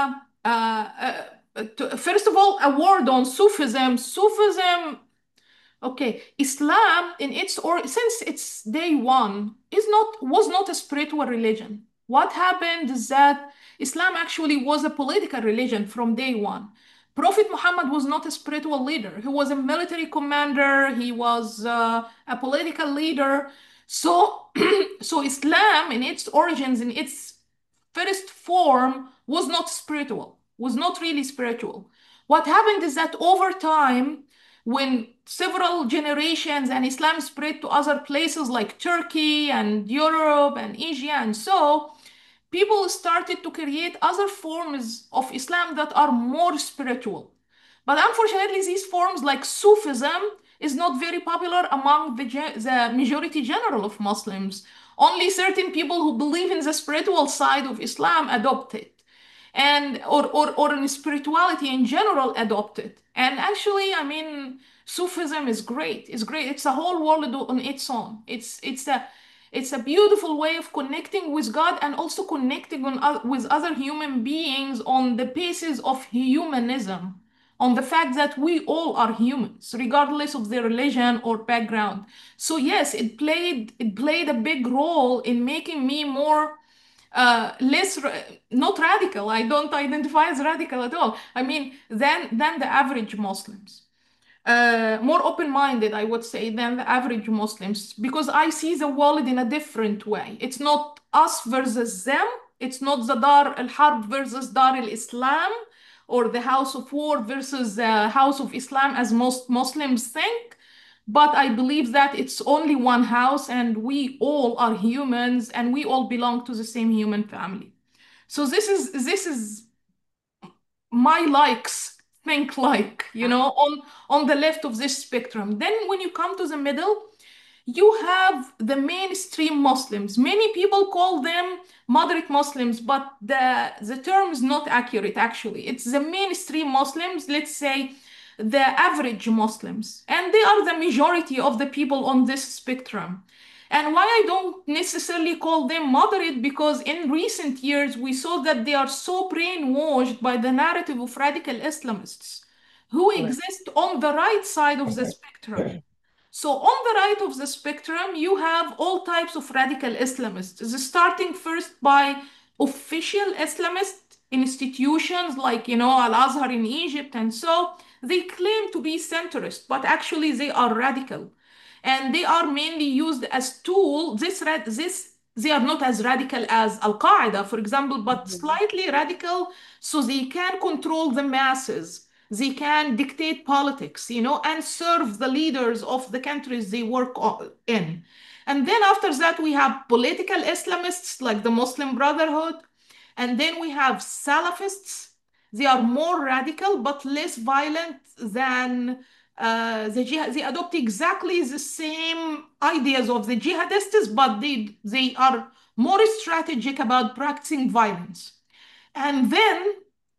first of all, a word on Sufism. Sufism, okay, Islam in its or since its day one was not a spiritual religion. What happened is that Islam actually was a political religion from day one. Prophet Muhammad was not a spiritual leader. He was a military commander. He was a political leader. So, so Islam in its origins, in its first form, was not spiritual, was not really spiritual. What happened is that over time, when several generations and Islam spread to other places like Turkey and Europe and Asia and so, people started to create other forms of Islam that are more spiritual. But unfortunately, these forms like Sufism is not very popular among the majority general of Muslims. Only certain people who believe in the spiritual side of Islam adopt it. and or in spirituality in general adopt it. And actually, I mean, Sufism is great. It's great. It's a whole world on its own. It's a beautiful way of connecting with God and also connecting with other human beings on the basis of humanism, on the fact that we all are humans, regardless of their religion or background. So yes, it played a big role in making me more less not radical. I don't identify as radical at all. I mean, than the average Muslims, more open-minded, I would say, than the average Muslims, because I see the world in a different way. It's not us versus them. It's not the Dar al-Harb versus Dar al-Islam, or the House of War versus the House of Islam, as most Muslims think. But I believe that it's only one house, and we all are humans, and we all belong to the same human family. So this is my likes think like, on the left of this spectrum. Then when you come to the middle, you have the mainstream Muslims. Many people call them moderate Muslims, but the term is not accurate actually. It's the mainstream Muslims, let's say the average Muslims. And they are the majority of the people on this spectrum. And why I don't necessarily call them moderate, because in recent years we saw that they are so brainwashed by the narrative of radical Islamists who exist on the right side of the spectrum. So on the right of the spectrum, you have all types of radical Islamists, starting first by official Islamist institutions like, Al-Azhar in Egypt. And so they claim to be centrist, but actually they are radical. And they are mainly used as tool. They are not as radical as Al-Qaeda, for example, but slightly radical, so they can control the masses. They can dictate politics, and serve the leaders of the countries they work in. And then after that, we have political Islamists like the Muslim Brotherhood. And then we have Salafists. They are more radical but less violent than the jihad. They adopt exactly the same ideas of the jihadists, but they are more strategic about practicing violence. And then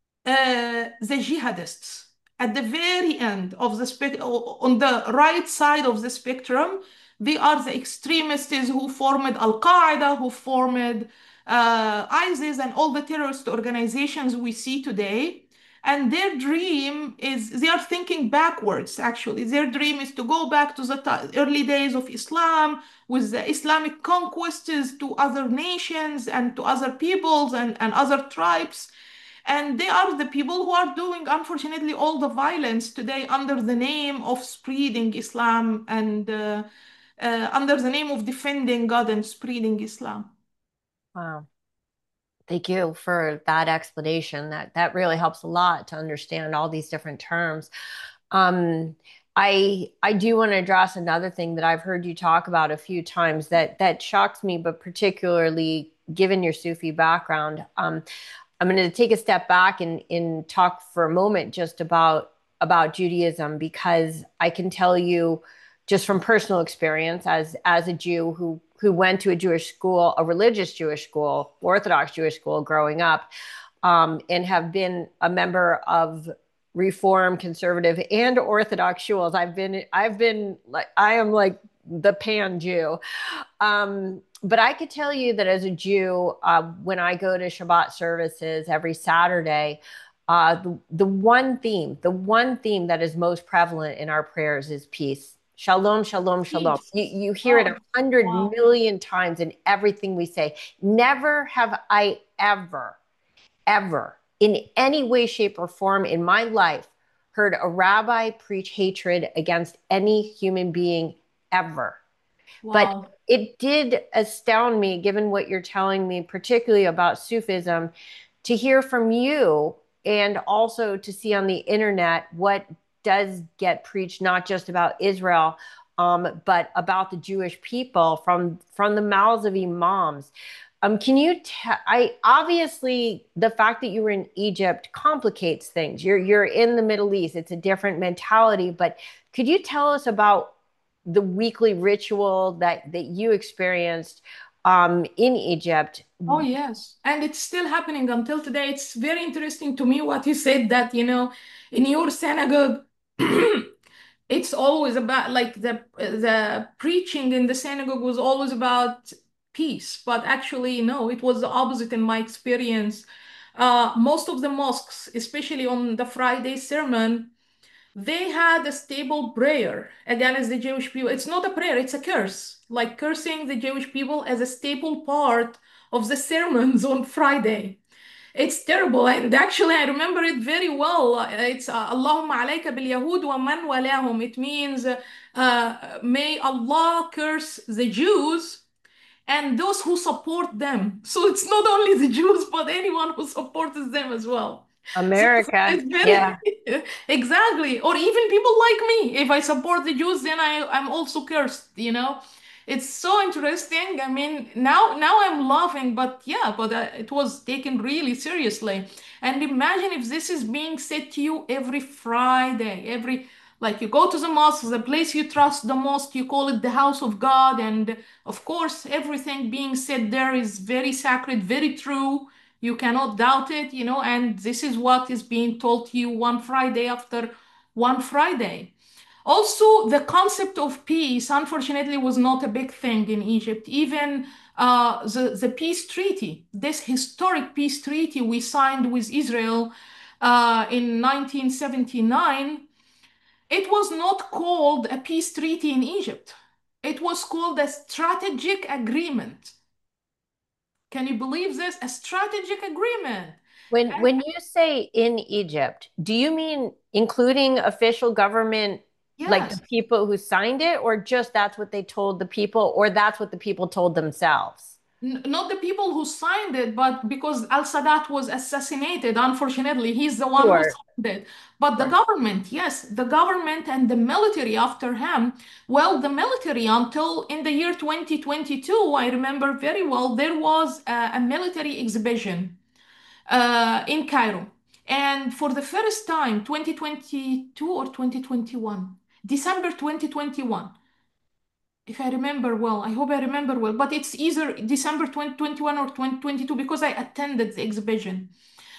the jihadists at the very end of the on the right side of the spectrum, they are the extremists who formed Al Qaeda, who formed ISIS, and all the terrorist organizations we see today. And their dream is, they are thinking backwards, actually. Their dream is to go back to the early days of Islam with the Islamic conquests to other nations and to other peoples and other tribes. And they are the people who are doing, unfortunately, all the violence today under the name of spreading Islam and under the name of defending God and spreading Islam. Wow. Thank you for that explanation. That really helps a lot to understand all these different terms. Um, I do want to address another thing that I've heard you talk about a few times that shocks me, but particularly given your Sufi background. I'm going to take a step back and talk for a moment just about Judaism, because I can tell you just from personal experience as a Jew who went to a Jewish school, a religious Jewish school, Orthodox Jewish school growing up, and have been a member of Reform, conservative, and Orthodox shuls. I've been like, I am like the pan Jew. But I could tell you that as a Jew, when I go to Shabbat services every Saturday, the one theme that is most prevalent in our prayers is peace. Shalom, shalom, shalom. Peace. You hear it Oh, 100 million times in everything we say. Never have I ever, in any way, shape, or form in my life, heard a rabbi preach hatred against any human being ever. But wow. it did astound me, given what you're telling me, particularly about Sufism, to hear from you and also to see on the internet what does get preached, not just about Israel, but about the Jewish people from the mouths of imams. Can you tell? I obviously the fact that you were in Egypt complicates things. You're in the Middle East; it's a different mentality. But could you tell us about the weekly ritual that you experienced in Egypt. Oh, yes. And it's still happening until today. It's very interesting to me what you said that, in your synagogue, it's always about like the preaching in the synagogue was always about peace. But actually, no, it was the opposite in my experience. Most of the mosques, especially on the Friday sermon, they had a stable prayer against the Jewish people. It's not a prayer, it's a curse, like cursing the Jewish people as a staple part of the sermons on Friday. It's terrible. And actually, I remember it very well. It's Allahumma alayka bil Yahud wa man walahum. It means, may Allah curse the Jews and those who support them. So it's not only the Jews, but anyone who supports them as well. So America. it's Yeah. very exactly. Or even people like me. If I support the Jews, then I'm also cursed. It's so interesting. I mean, now I'm laughing, but yeah, but it was taken really seriously. And imagine if this is being said to you every Friday, like you go to the mosque, the place you trust the most, you call it the house of God, and of course, everything being said there is very sacred, very true. You cannot doubt it, and this is what is being told to you one Friday after one Friday. Also, the concept of peace, unfortunately, was not a big thing in Egypt. Even the peace treaty, this historic peace treaty we signed with Israel in 1979, it was not called a peace treaty in Egypt. It was called a strategic agreement. Can you believe this? A strategic agreement. When you say in Egypt, do you mean including official government, like the Yes. people who signed it, or just that's what they told the people, or that's what the people told themselves? Not the people who signed it, but because al-Sadat was assassinated, unfortunately, he's the one who Sure. signed it. But the Sure. government, yes, the government and the military after him, well, the military until in the year 2022, I remember very well, there was a military exhibition in Cairo. And for the first time, 2022 or 2021, December 2021, if I remember well, I hope I remember well, but it's either December 2021 or 2022 because I attended the exhibition.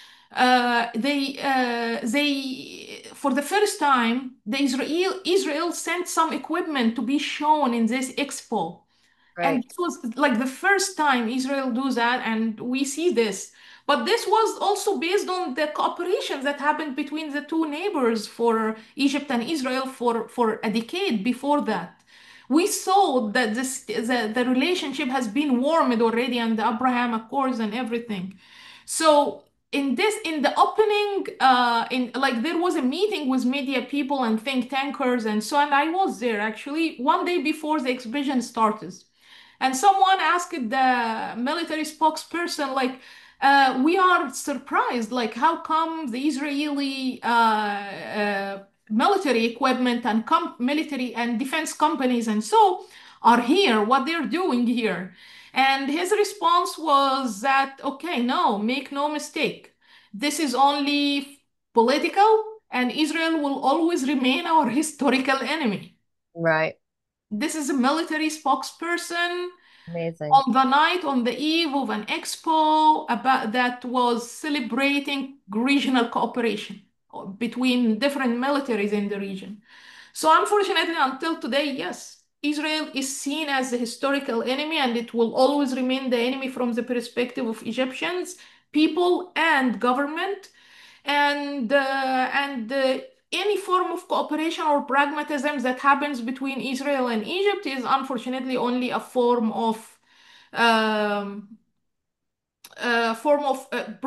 For the first time, Israel sent some equipment to be shown in this expo. And Right. this was like the first time Israel do that, and we see this. But this was also based on the cooperation that happened between the two neighbors for Egypt and Israel for a decade before that. We saw that the relationship has been warmed already and the Abraham Accords and everything. So in the opening, in like there was a meeting with media people and think tankers and so, and I was there actually one day before the exhibition started. And someone asked the military spokesperson, like, we are surprised, like, how come the Israeli military equipment and military and defense companies and so are here, what they're doing here? And his response was that, okay, no, make no mistake. This is only political, and Israel will always remain our historical enemy. Right. This is a military spokesperson Amazing. on the night, on the eve of an expo about that was celebrating regional cooperation between different militaries in the region. So unfortunately, until today, yes, Israel is seen as the historical enemy, and it will always remain the enemy from the perspective of Egyptians, people, and government. And any form of cooperation or pragmatism that happens between Israel and Egypt is unfortunately only a um, form of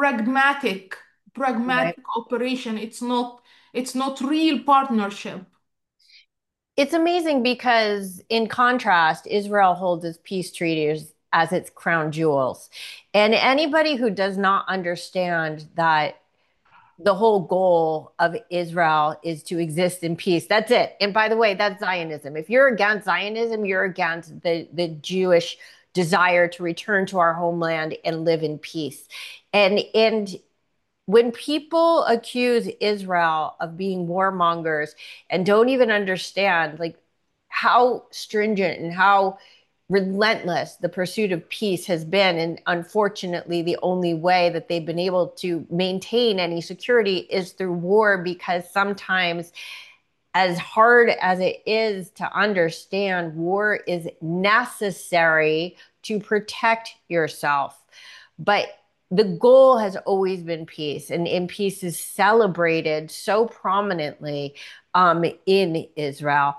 Right. pragmatic cooperation. It's not real partnership. It's amazing because, in contrast, Israel holds its peace treaties as its crown jewels. And anybody who does not understand that the whole goal of Israel is to exist in peace. That's it. And by the way, that's Zionism. If you're against Zionism, you're against the Jewish desire to return to our homeland and live in peace. And when people accuse Israel of being warmongers and don't even understand like how stringent and how relentless the pursuit of peace has been. And unfortunately, the only way that they've been able to maintain any security is through war, because sometimes, as hard as it is to understand, war is necessary to protect yourself. But the goal has always been peace, and peace is celebrated so prominently in Israel.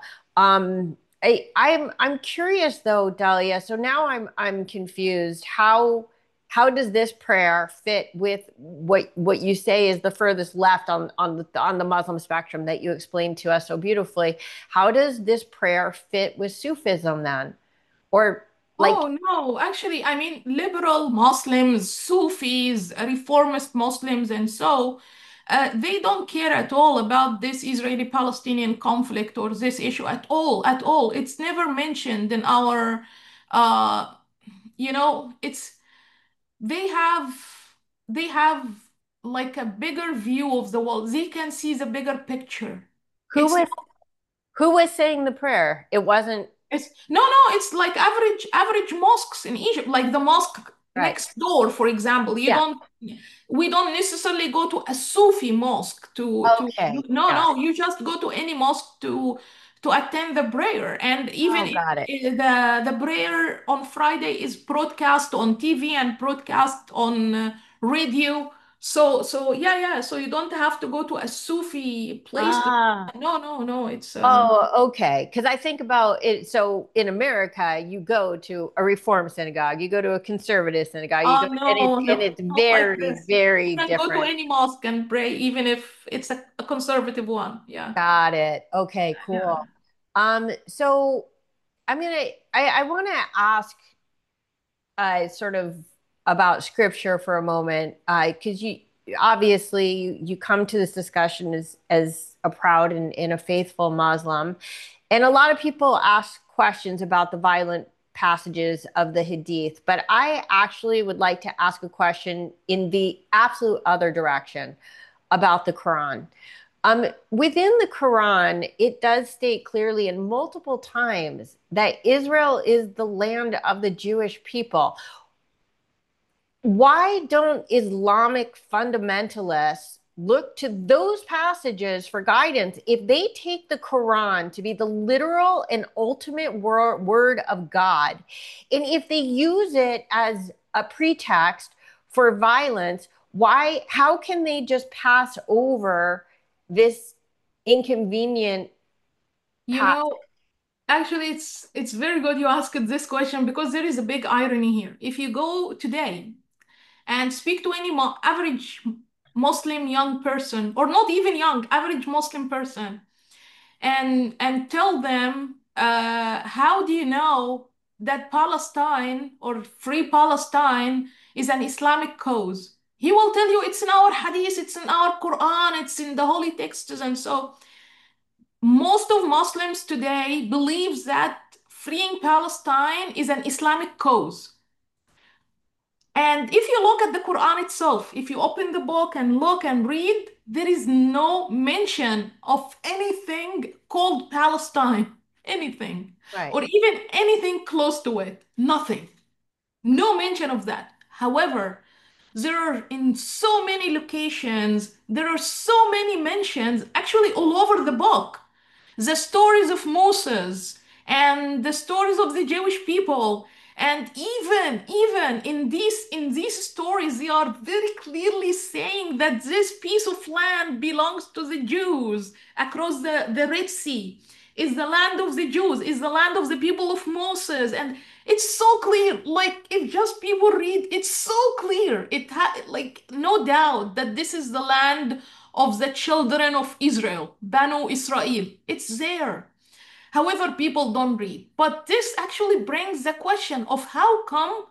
I'm curious though, Dalia. So now I'm confused. How does this prayer fit with what you say is the furthest left on the Muslim spectrum that you explained to us so beautifully? How does this prayer fit with Sufism then? Or like Oh no, actually, I mean, liberal Muslims, Sufis, reformist Muslims, and so they don't care at all about this Israeli-Palestinian conflict or this issue at all, at all. It's never mentioned in our, uh, it's they have they have like a bigger view of the world. They can see the bigger picture. who It's was who was saying the prayer? It wasn't it's like average mosques in Egypt, like the mosque right. next door, for example. Yeah. We don't necessarily go to a Sufi mosque Okay. Got no, it. you just go to any mosque to attend the prayer. And even Oh, got it. the prayer on Friday is broadcast on TV and broadcast on radio. So yeah, so you don't have to go to a Sufi place to. Ah. No, it's Oh, okay. Because I think about it. So in America, you go to a reform synagogue, you go to a conservative synagogue, you go, Oh and no, it's not like very, this. You very can go to different. any mosque and pray, even if it's a conservative one. Yeah. Got it. Okay, Yeah. cool. So I mean, I want to ask sort of about scripture for a moment, because you obviously you come to this discussion as a proud and a faithful Muslim, and a lot of people ask questions about the violent passages of the Hadith, but I actually would like to ask a question in the absolute other direction about the Quran. Within the Quran, it does state clearly and multiple times that Israel is the land of the Jewish people. Why don't Islamic fundamentalists look to those passages for guidance if they take the Quran to be the literal and ultimate word of God? And if they use it as a pretext for violence, how can they just pass over this inconvenient You passage? know, actually, it's very good you asked this question because there is a big irony here. If you go today and speak to any average Muslim young person, or not even young, average Muslim person, and tell them, how do you know that Palestine or free Palestine is an Islamic cause? He will tell you it's in our hadith, it's in our Quran, it's in the holy texts. And so most of Muslims today believes that freeing Palestine is an Islamic cause. And if you look at the Quran itself, if you open the book and look and read, there is no mention of anything called Palestine, anything, Right. or even anything close to it. Nothing. No mention of that. However, there are in so many locations, there are so many mentions actually all over the book. The stories of Moses and the stories of the Jewish people, and even in these stories, they are very clearly saying that this piece of land belongs to the Jews across the Red Sea, is the land of the Jews, is the land of the people of Moses. And it's so clear, like if just people read, it's so clear. Like no doubt that this is the land of the children of Israel, Banu Israel. It's there. However, people don't read. But this actually brings the question of how come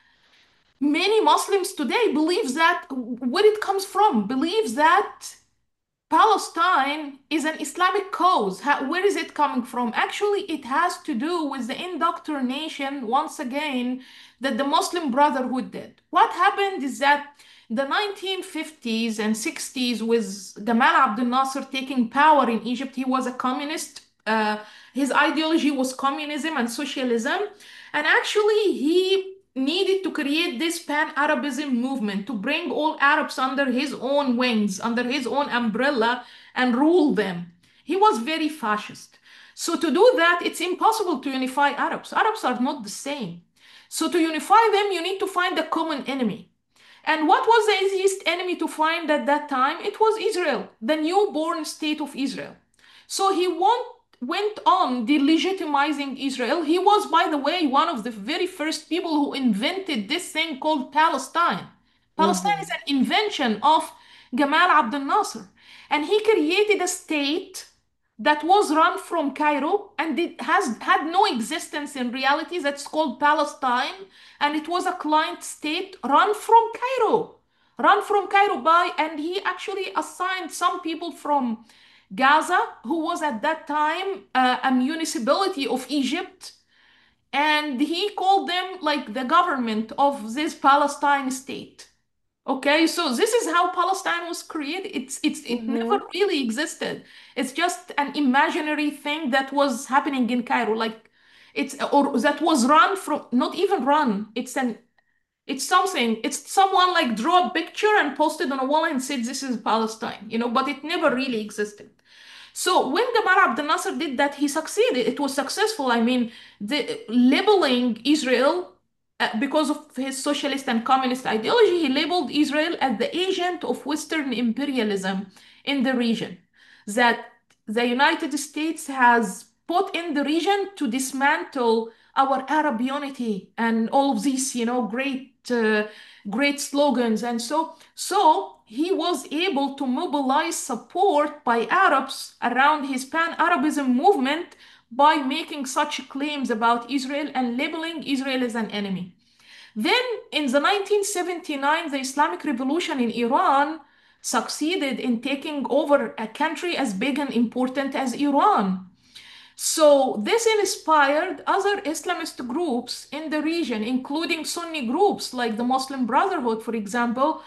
many Muslims today believes that where it comes from, believes that Palestine is an Islamic cause. Where is it coming from? Actually, it has to do with the indoctrination, once again, that the Muslim Brotherhood did. What happened is that the 1950s and 60s, with Gamal Abdel Nasser taking power in Egypt, he was a communist. His ideology was communism and socialism. And actually, he needed to create this pan-Arabism movement to bring all Arabs under his own wings, under his own umbrella, and rule them. He was very fascist. So to do that, it's impossible to unify Arabs. Arabs are not the same. So to unify them, you need to find a common enemy. And what was the easiest enemy to find at that time? It was Israel, the newborn state of Israel. So went on delegitimizing Israel. He was, by the way, one of the very first people who invented this thing called Palestine. Palestine is Hmm. an invention of Gamal Abdel Nasser. And he created a state that was run from Cairo and it has had no existence in reality. That's called Palestine. And it was a client state run from Cairo by, and he actually assigned some people from Gaza, who was at that time a municipality of Egypt, and he called them like the government of this Palestine state. Okay, so this is how Palestine was created. It never Hmm. really existed. It's just an imaginary thing that was happening in Cairo, like it's or that was run from not even run. It's something. It's someone like draw a picture and posted on a wall and said this is Palestine, but it never really existed. So when Gamal Abdel Nasser did that, he succeeded. It was successful. I mean, the labeling Israel because of his socialist and communist ideology, he labeled Israel as the agent of Western imperialism in the region. That the United States has put in the region to dismantle our Arab unity and all of these, great slogans. And so he was able to mobilize support by Arabs around his pan-Arabism movement by making such claims about Israel and labeling Israel as an enemy. Then in the 1979, the Islamic Revolution in Iran succeeded in taking over a country as big and important as Iran. So this inspired other Islamist groups in the region, including Sunni groups like the Muslim Brotherhood, for example,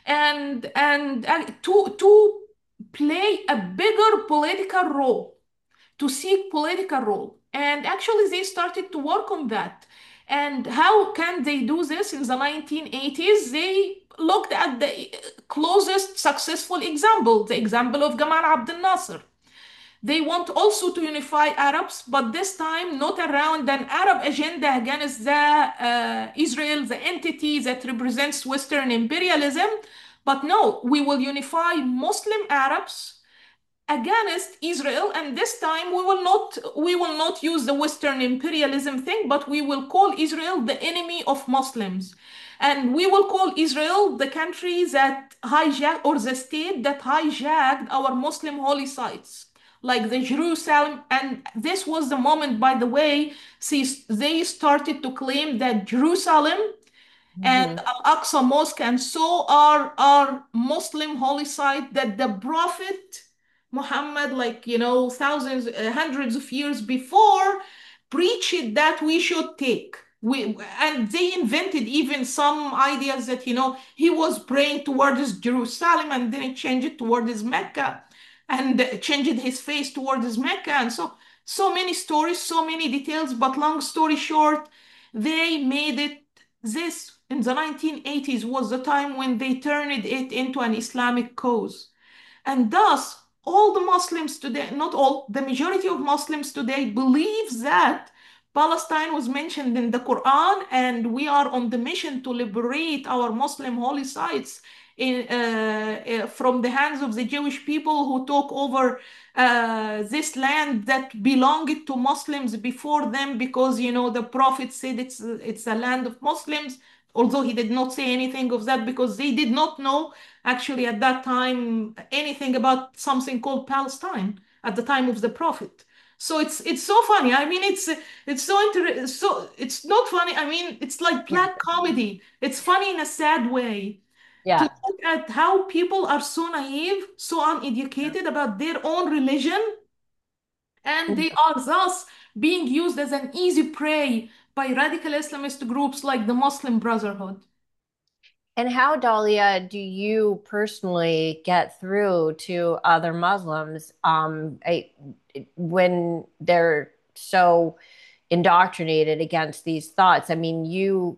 and to play a bigger political role, to seek political role. And actually, they started to work on that. And how can they do this in the 1980s? They looked at the closest successful example, the example of Gamal Abdel Nasser. They want also to unify Arabs, but this time not around an Arab agenda against the Israel, the entity that represents Western imperialism. But no, we will unify Muslim Arabs against Israel, and this time we will not use the Western imperialism thing, but we will call Israel the enemy of Muslims. And we will call Israel the country that hijacked or the state that hijacked our Muslim holy sites, like the Jerusalem. And this was the moment, by the way, see, they started to claim that Jerusalem and Hmm. Al-Aqsa Mosque and so are Muslim holy site that the Prophet Muhammad, like thousands, hundreds of years before, preached that we should take. And they invented even some ideas that he was praying towards Jerusalem and then changed it towards Mecca and changed his face towards Mecca and so many stories, so many details. But long story short, they made it this in the 1980s was the time when they turned it into an Islamic cause. And thus, all the Muslims today, not all, the majority of Muslims today believes that Palestine was mentioned in the Quran and we are on the mission to liberate our Muslim holy sites from the hands of the Jewish people who took over this land that belonged to Muslims before them because the Prophet said it's a land of Muslims, although he did not say anything of that because they did not know actually at that time anything about something called Palestine at the time of the Prophet. So it's so funny. I mean, it's so it's not funny. I mean, it's like black comedy. It's funny in a sad way to Yeah. look at how people are so naive, so uneducated about their own religion, and they are thus being used as an easy prey by radical Islamist groups like the Muslim Brotherhood. And how, Dahlia, do you personally get through to other Muslims when they're so indoctrinated against these thoughts. I mean,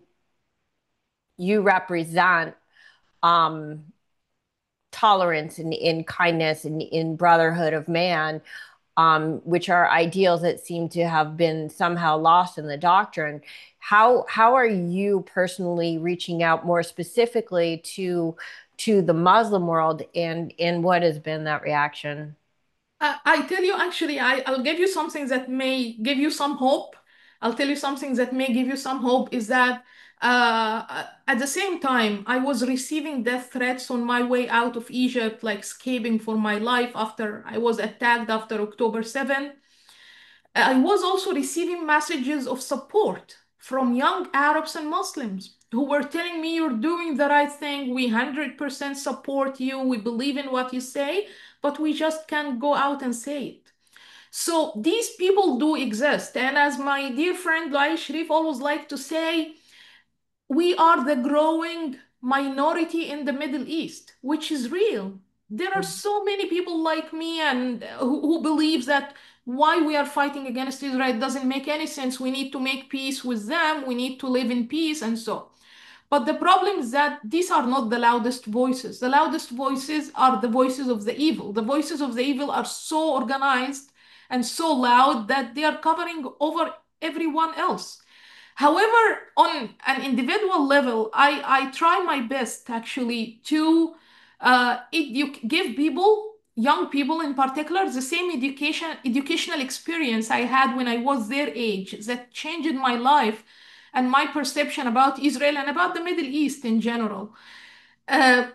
you represent um tolerance and in kindness and in brotherhood of man, which are ideals that seem to have been somehow lost in the doctrine. How are you personally reaching out more specifically to the Muslim world, and what has been that reaction? I tell you, actually, I'll give you something that may give you some hope. I'll tell you something that may give you some hope is that at the same time, I was receiving death threats on my way out of Egypt, like escaping for my life after I was attacked after October 7. I was also receiving messages of support from young Arabs and Muslims who were telling me you're doing the right thing. We 100% support you. We believe in what you say, but we just can't go out and say it. So these people do exist. And as my dear friend Lai Sharif always liked to say, we are the growing minority in the Middle East, which is real. There are so many people like me and who believes that why we are fighting against Israel doesn't make any sense. We need to make peace with them. We need to live in peace and so. But the problem is that these are not the loudest voices. The loudest voices are the voices of the evil. The voices of the evil are so organized and so loud that they are covering over everyone else. However, on an individual level, I try my best actually to give people, young people in particular, the same educational experience I had when I was their age that changed my life and my perception about Israel and about the Middle East in general. Uh,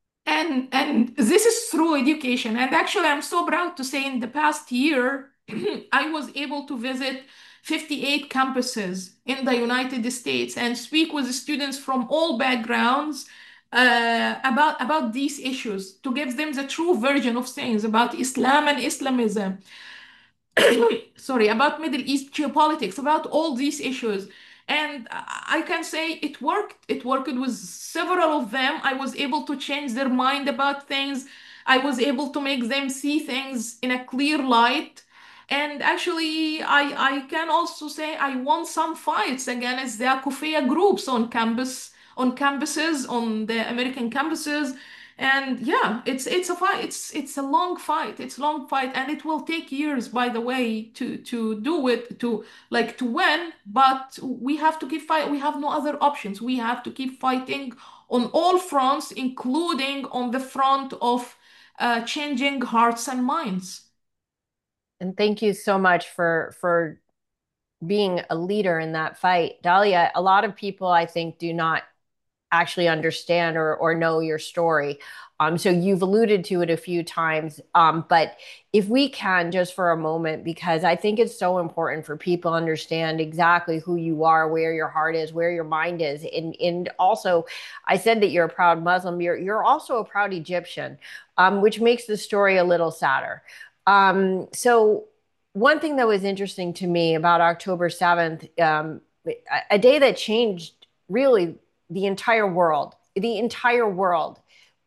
and this is through education. And actually, I'm so proud to say in the past year, I was able to visit 58 campuses in the United States and speak with students from all backgrounds about these issues to give them the true version of things about Islam and Islamism, sorry, about Middle East geopolitics, about all these issues. And I can say it worked. It worked with several of them. I was able to change their mind about things. I was able to make them see things in a clear light. And actually, I can also say I won some fights against the Akufia groups on campuses, on the American campuses. And yeah, it's a fight. It's a long fight. It's a long fight, and it will take years, by the way, to do it, to win. But we have to keep fight. We have no other options. We have to keep fighting on all fronts, including on the front of changing hearts and minds. And thank you so much for being a leader in that fight. Dalia, a lot of people I think do not actually understand or know your story. So you've alluded to it a few times, but if we can just for a moment, because I think it's so important for people to understand exactly who you are, where your heart is, where your mind is, and also, I said that you're a proud Muslim. You're also a proud Egyptian, which makes the story a little sadder. So one thing that was interesting to me about October 7th, a day that changed really the entire world,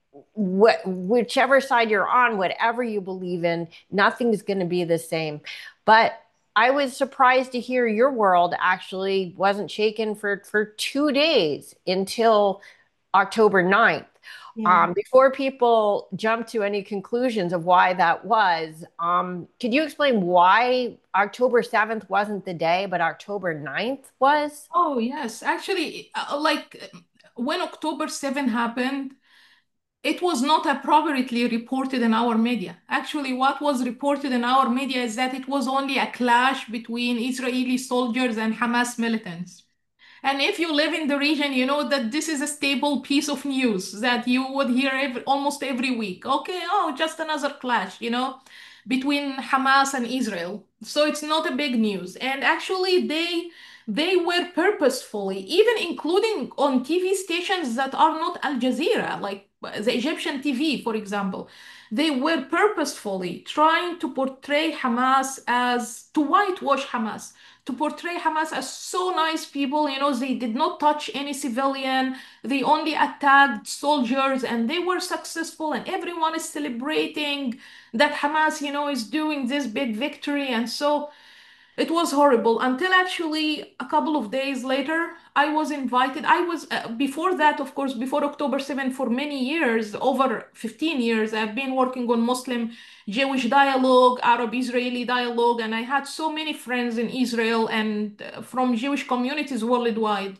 whichever side you're on, whatever you believe in, nothing's going to be the same. But I was surprised to hear your world actually wasn't shaken for 2 days until October 9th. Yeah. Before people jump to any conclusions of why that was, could you explain why October 7th wasn't the day, but October 9th was? Oh, yes. Actually, when October 7 happened, it was not appropriately reported in our media. Actually, what was reported in our media is that it was only a clash between Israeli soldiers and Hamas militants. And if you live in the region, you know that this is a stable piece of news that you would hear almost every week. Okay, oh, just another clash, between Hamas and Israel. So it's not a big news. And actually, they were purposefully, even including on TV stations that are not Al Jazeera, like the Egyptian TV, for example. They were purposefully trying to portray Hamas as to whitewash Hamas, to portray Hamas as so nice people. They did not touch any civilian. They only attacked soldiers and they were successful and everyone is celebrating that Hamas, is doing this big victory. And so It was horrible until actually a couple of days later, I was invited. I was, before that, of course, before October 7, for many years, over 15 years, I've been working on Muslim Jewish dialogue, Arab Israeli dialogue, and I had so many friends in Israel and from Jewish communities worldwide.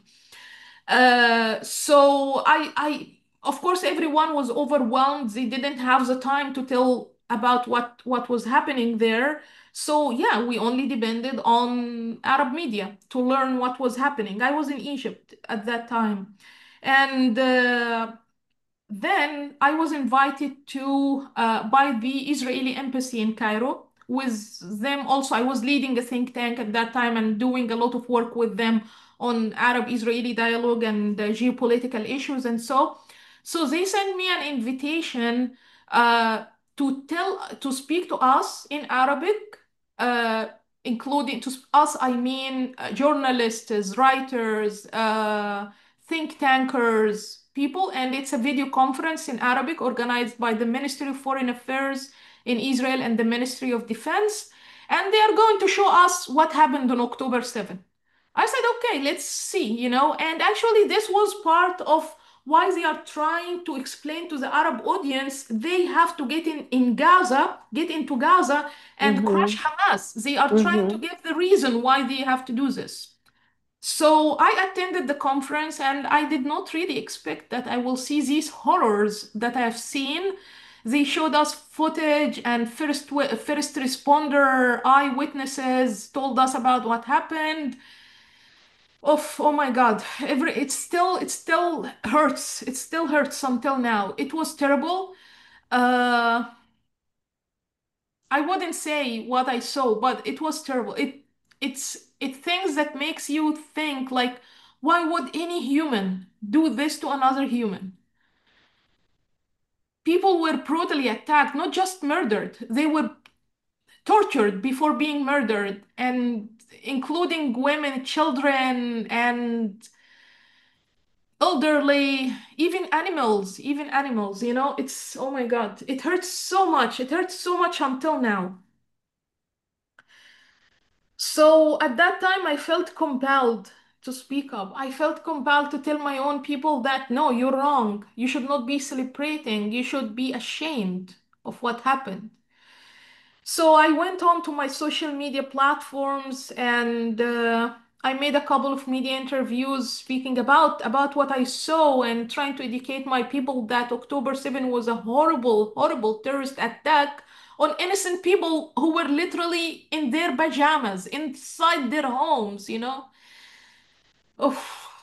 Of course, everyone was overwhelmed. They didn't have the time to tell about what was happening there. So yeah, we only depended on Arab media to learn what was happening. I was in Egypt at that time, and then I was invited to by the Israeli embassy in Cairo. With them also, I was leading a think tank at that time and doing a lot of work with them on Arab-Israeli dialogue and geopolitical issues and so they sent me an invitation uh, to speak to us in Arabic, uh, including to us, I mean journalists, writers, think tankers, people, and it's a video conference in Arabic organized by the Ministry of Foreign Affairs in Israel and the Ministry of Defense. And they are going to show us what happened on October 7th. I said, okay, let's see. And actually, this was part of why they are trying to explain to the Arab audience they have to in Gaza, get into Gaza and crush Mm-hmm. Hamas. They are trying to Mm-hmm. give the reason why they have to do this. So I attended the conference and I did not really expect that I will see these horrors that I have seen. They showed us footage and first responder eyewitnesses told us about what happened. Oh my God. It still hurts. It still hurts until now. It was terrible. Uh I wouldn't say what I saw, but it was terrible. It things that makes you think like, why would any human do this to another human? People were brutally attacked, not just murdered. They were tortured before being murdered, and including women, children, and elderly, even animals, it's, oh my God, it hurts so much. It hurts so much until now. So at that time, I felt compelled to speak up. I felt compelled to tell my own people that no, you're wrong. You should not be celebrating. You should be ashamed of what happened. So I went on to my social media platforms and I made a couple of media interviews speaking about what I saw and trying to educate my people that October 7 was a horrible, horrible terrorist attack on innocent people who were literally in their pajamas inside their homes. Of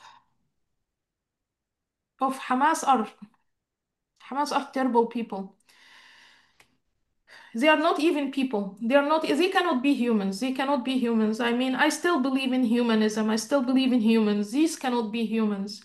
of Hamas are terrible people. They are not even people. They cannot be humans. They cannot be humans. I mean, I still believe in humanism. I still believe in humans. These cannot be humans.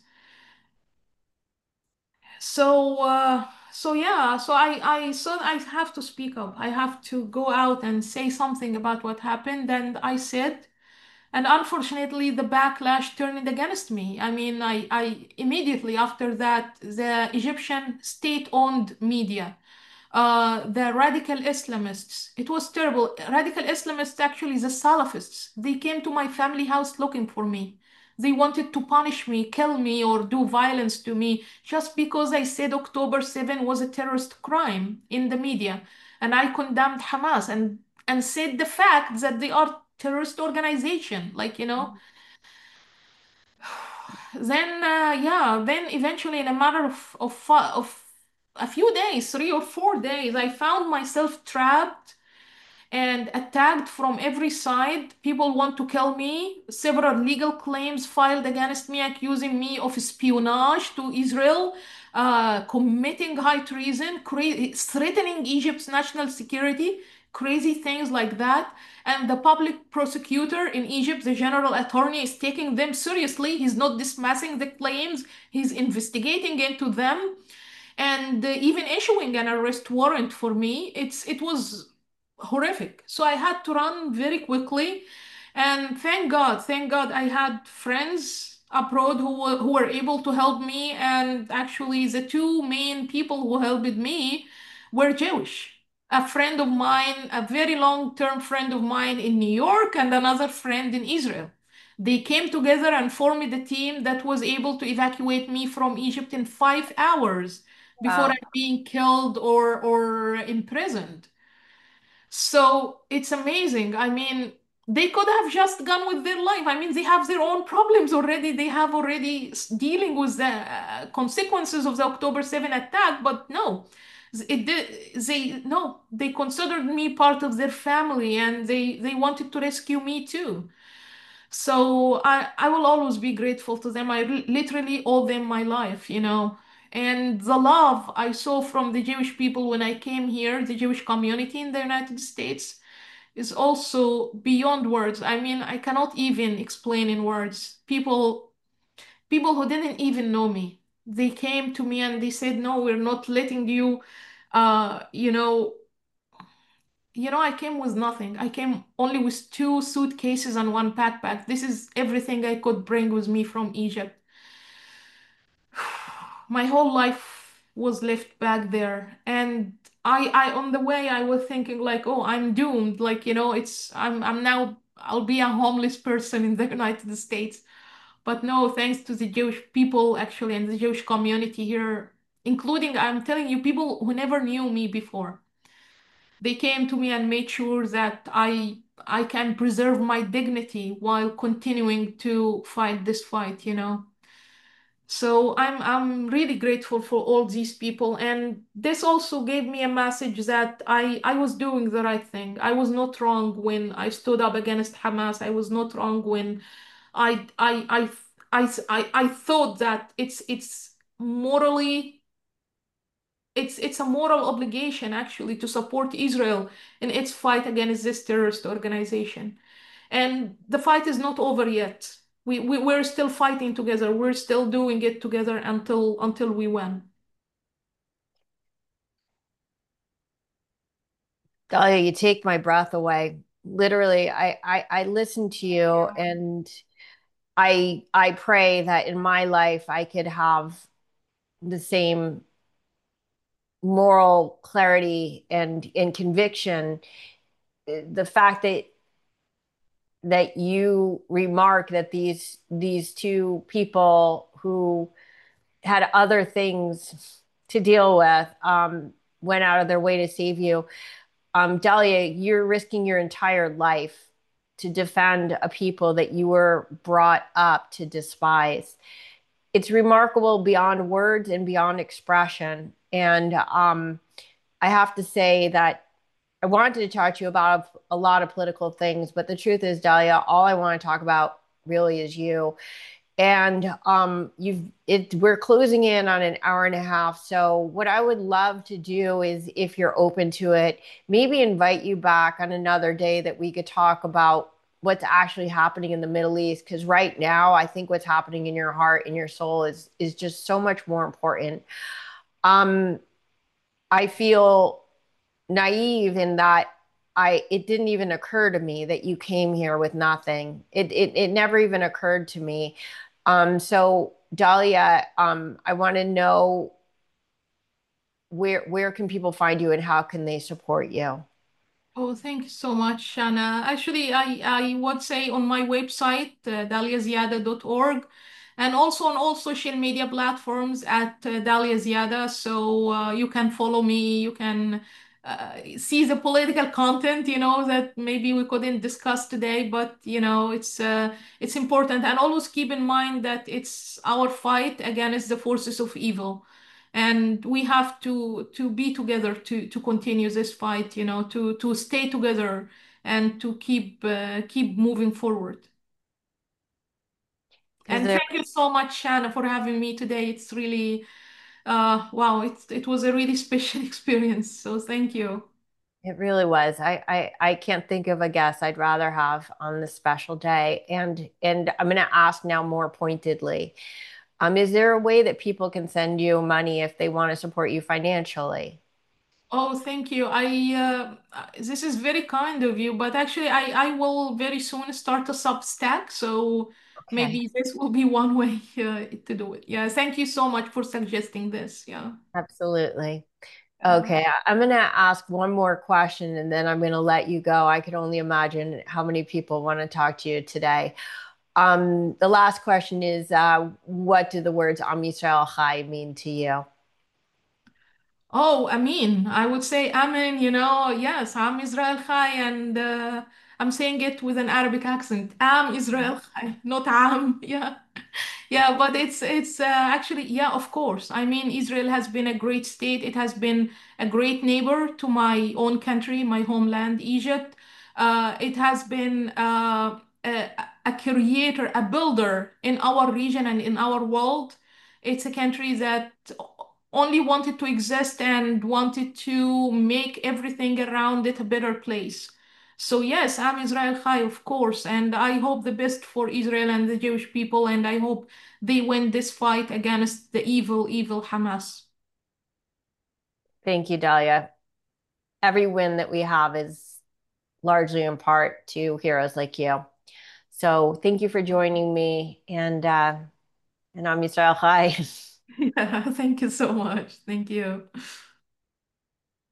So yeah, so I have to speak up. I have to go out and say something about what happened. And I said, and unfortunately, the backlash turned against me. I mean, I immediately after that, the Egyptian state-owned media, the radical Islamists. It was terrible. Radical Islamists, actually, the Salafists, they came to my family house looking for me. They wanted to punish me, kill me, or do violence to me just because I said October 7 was a terrorist crime in the media. And I condemned Hamas and said the fact that they are terrorist organization. Then eventually in a matter of a few days, 3 or 4 days, I found myself trapped and attacked from every side. People want to kill me. Several legal claims filed against me, accusing me of espionage to Israel, committing high treason, threatening Egypt's national security, crazy things like that. And the public prosecutor in Egypt, the general attorney, is taking them seriously. He's not dismissing the claims, he's investigating into them and even issuing an arrest warrant for me. It was horrific. So I had to run very quickly. And thank God I had friends abroad who were able to help me. And actually, the two main people who helped me were Jewish. a friend of mine, a very long-term friend of mine in New York, and another friend in Israel. They came together and formed a team that was able to evacuate me from Egypt in 5 hours before Wow. I'm being killed or imprisoned. So it's amazing. I mean, they could have just gone with their life. I mean, they have their own problems already. They have already dealing with the consequences of the October 7 attack, but no. They considered me part of their family and they wanted to rescue me too. So I will always be grateful to them. I literally owe them my life, you know. And the love I saw from the Jewish people when I came here, the Jewish community in the United States, is also beyond words. I mean, I cannot even explain in words. People who didn't even know me, they came to me and they said, "No, we're not letting you, uh, you know, I came with nothing. I came only with two suitcases and one backpack. This is everything I could bring with me from Egypt. My whole life was left back there. And on the way, I was thinking like, oh, I'm doomed. Like, I'm now, I'll be a homeless person in the United States. But no, thanks to the Jewish people actually and the Jewish community here, including, I'm telling you, people who never knew me before. They came to me and made sure that I can preserve my dignity while continuing to fight this fight, you know. So I'm really grateful for all these people, and this also gave me a message that I was doing the right thing. I was not wrong when I stood up against Hamas. I was not wrong when I thought that it's morally it's a moral obligation actually to support Israel in its fight against this terrorist organization. And the fight is not over yet. We're still fighting together. We're still doing it together until we win. Dahlia, you take my breath away. Literally, I listen to you and I pray that in my life I could have the same moral clarity and conviction. The fact that you remark that these two people who had other things to deal with went out of their way to save you. Dahlia, you're risking your entire life to defend a people that you were brought up to despise. It's remarkable beyond words and beyond expression. And I have to say that I wanted to talk to you about a lot of political things, but the truth is, Dahlia, all I want to talk about really is you. And we're closing in on an hour and a half. So what I would love to do is, if you're open to it, maybe invite you back on another day that we could talk about what's actually happening in the Middle East. Because right now, I think what's happening in your heart and your soul is just so much more important. Um, I feel naive in that it didn't even occur to me that you came here with nothing. It never even occurred to me. So Dahlia, I want to know where can people find you and how can they support you? Oh, thank you so much, Shana. Actually, I would say on my website, daliaziada.org, and also on all social media platforms at Dalia Ziada. So you can follow me, you can see the political content, that maybe we couldn't discuss today, but it's important. And always keep in mind that it's our fight against the forces of evil, and we have to be together to continue this fight, to stay together and to keep moving forward. Because And thank you so much, Shanna, for having me today. It's really wow, it was a really special experience, so thank you. it really was. I can't think of a guest I'd rather have on this special day. And I'm going to ask now more pointedly. Is there a way that people can send you money if they want to support you financially? Oh, thank you. This is very kind of you, but actually I will very soon start a Substack, so Okay, maybe this will be one way to do it. Yeah, thank you so much for suggesting this. Yeah. absolutely. Okay, I'm going to ask one more question and then I'm going to let you go. I can only imagine how many people want to talk to you today. The last question is, what do the words Am Yisrael Chai mean to you? Oh, Amin. I would say Amin, yes, Am Israel Chai, and I'm saying it with an Arabic accent. Am Israel Chai, not Am. Yeah. Yeah, but it's actually, yeah, of course. I mean, Israel has been a great state. It has been a great neighbor to my own country, my homeland, Egypt. It has been a creator, a builder in our region and in our world. It's a country that only wanted to exist and wanted to make everything around it a better place. So yes, I'm Israel Chai, of course, and I hope the best for Israel and the Jewish people, and I hope they win this fight against the evil, evil Hamas. Thank you, Dahlia. Every win that we have is largely in part to heroes like you. So thank you for joining me, and Am Yisrael Chai. Yeah, thank you so much. Thank you.